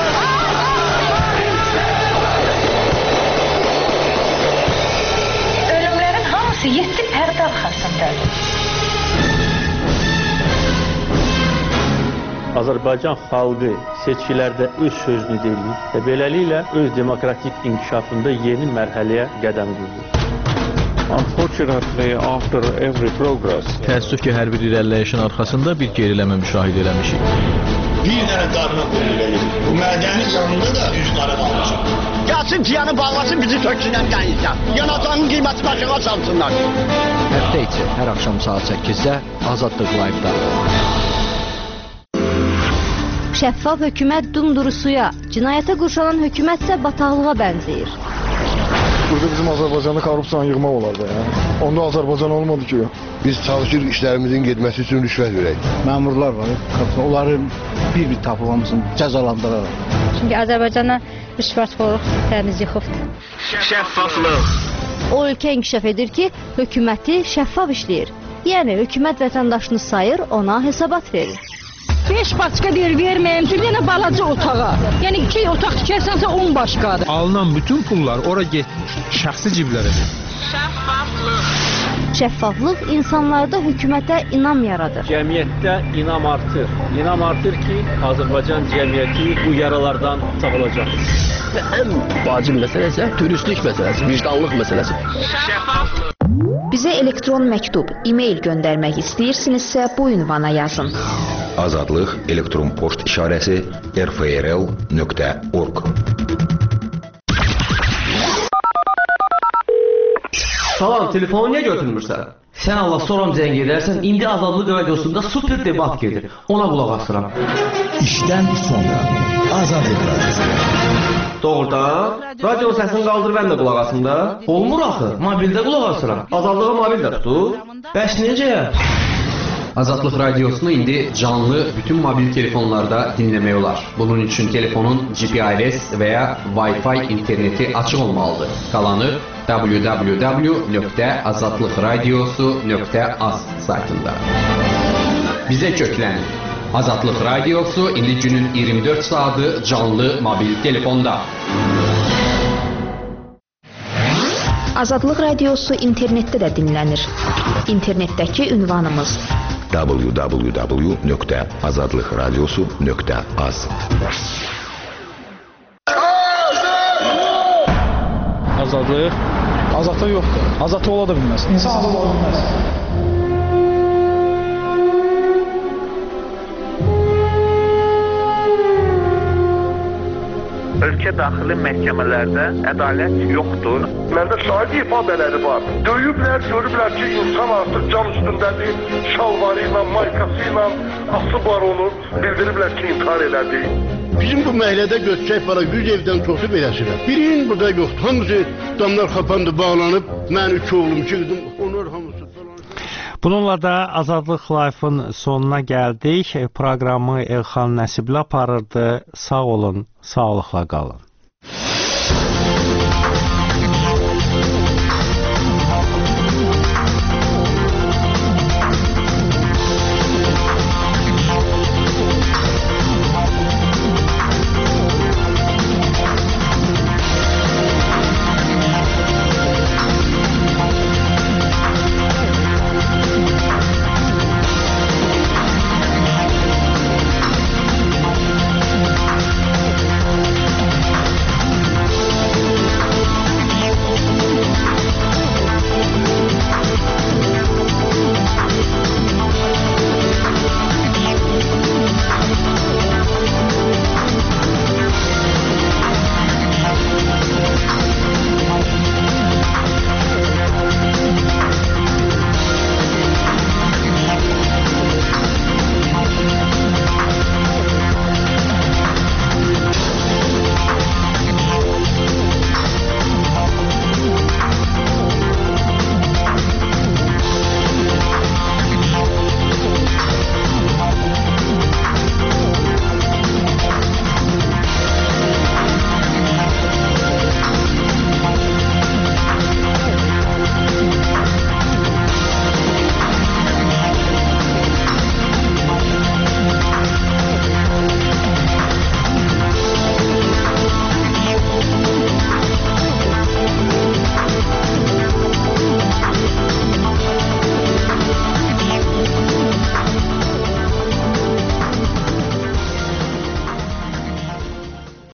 Ölümlərin hamısı yeddi pərdə arxasındadır. Azərbaycan xalqı seçkilərdə öz sözünü deyir və beləliklə öz demokratik inkişafında yeni mərhələyə qədəm qoyur. Unfortunately, after every progress, Təəssüf ki, hər bir irəliləyişin arxasında bir geriləmə müşahidə eləmişik. Bir dənə qarına qoyulur. Bu mədəni canında da üç qara qalmışıq. Gəlsin piyanı bağlasın, bizi töksünən dənizdən. Yanacağın qiyməti başına salsınlar. Həftə içi hər axşam saat səkkizdə Azadlıq Live-da. Şəffaf hökumət dumduru suya, cinayətə qurşanan hökumət isə bataqlığa bənzəyir. Burada bizim Azərbaycanda korrupsiyanı yığmaq olar da ya. Onda Azərbaycan olmadı ki. Biz çalışırıq işlərimizin getməsi üçün rüşvət verək. Məmurlar var, onların bir-bir tapılmasını cəzalandıraraq. Çünki Azərbaycana rüşvətxorluq təmiz yıxıbdır. Şəffaflıq. O ölkə inkişaf edir ki, hökuməti şəffaf işləyir. Yəni, hökumət vətəndaşını sayır, ona hesabat verir. beş başqa deyir, verməyim, bir dənə balaca otağa. Yəni, iki otaq tikərsənsə on başqadır. Alınan bütün pullar ora getmiş, şəxsi ciblərədir. Şəffaflıq. Şəffaflıq insanlarda hökumətə inam yaradır. Cəmiyyətdə inam artır. İnam artır ki, Azərbaycan cəmiyyəti bu yaralardan sağolacaq. Və ən vacib məsələ isə turistlik məsələsi, vicdanlıq məsələsi. Şəffaflıq. Bizə elektron məktub, e-mail göndərmək istəyirsinizsə bu ünvana yazın. Azadlıq elektron poçt işarəsi r f r l nöqtə org. Salam, telefonu niyə götürmürsən? Sən Allah soram zəng edərsən, indi Azadlıq Radiosunda super debat gedir. Ona qulaq asıram. İşdən sonra Azadlıq Radiosu. Doğrudan, radionun səsini qaldır, mən də qulaq asım da. Olmur axı, mobildə qulaq asıram. Azadlığı mobildə tutur. Bəs necə? Azadlıq Radiosunu indi canlı bütün mobil telefonlarda dinləmək olar. Bunun üçün telefonun G P R S və ya Wi-Fi interneti açıq olmalıdır. Qalanı w w w nöqtə azadlıq radiosu nöqtə az saytında. Bizə köklənin. Azadlıq Radiosu indi günün iyirmi dörd saatı canlı mobil telefonda. Azadlıq Radiosu internetdə də dinlənir. İnternetdəki ünvanımız w w w nöqtə azadlıq radiosu nöqtə az. Azadlıq? Azadlıq yoxdur. Azadlıq ola da bilməz. İnsan ola bilməz. Ölkə daxili məhkəmələrdə ədalət yoxdur. Məndə şahid ifadələri var. Döyüblər, görüblər ki, insan artıq cam üstündədir, şalvarı ilə, maykası ilə asıb var onu. Bildiriblər ki, intihar elədi. Bizim bu məhəllədə götürsək para yüz evdən çoxu beləsidir. Birinin burada yoxdur. Hamısı damlar xapandı, bağlanıb. Mən üç oğlum, iki qızım, onlar hamısı. Bununla da Azadlıq Live-ın sonuna gəldik. Proqramı Elxan Nəsibli aparırdı. Sağ olun, sağlıqla qalın.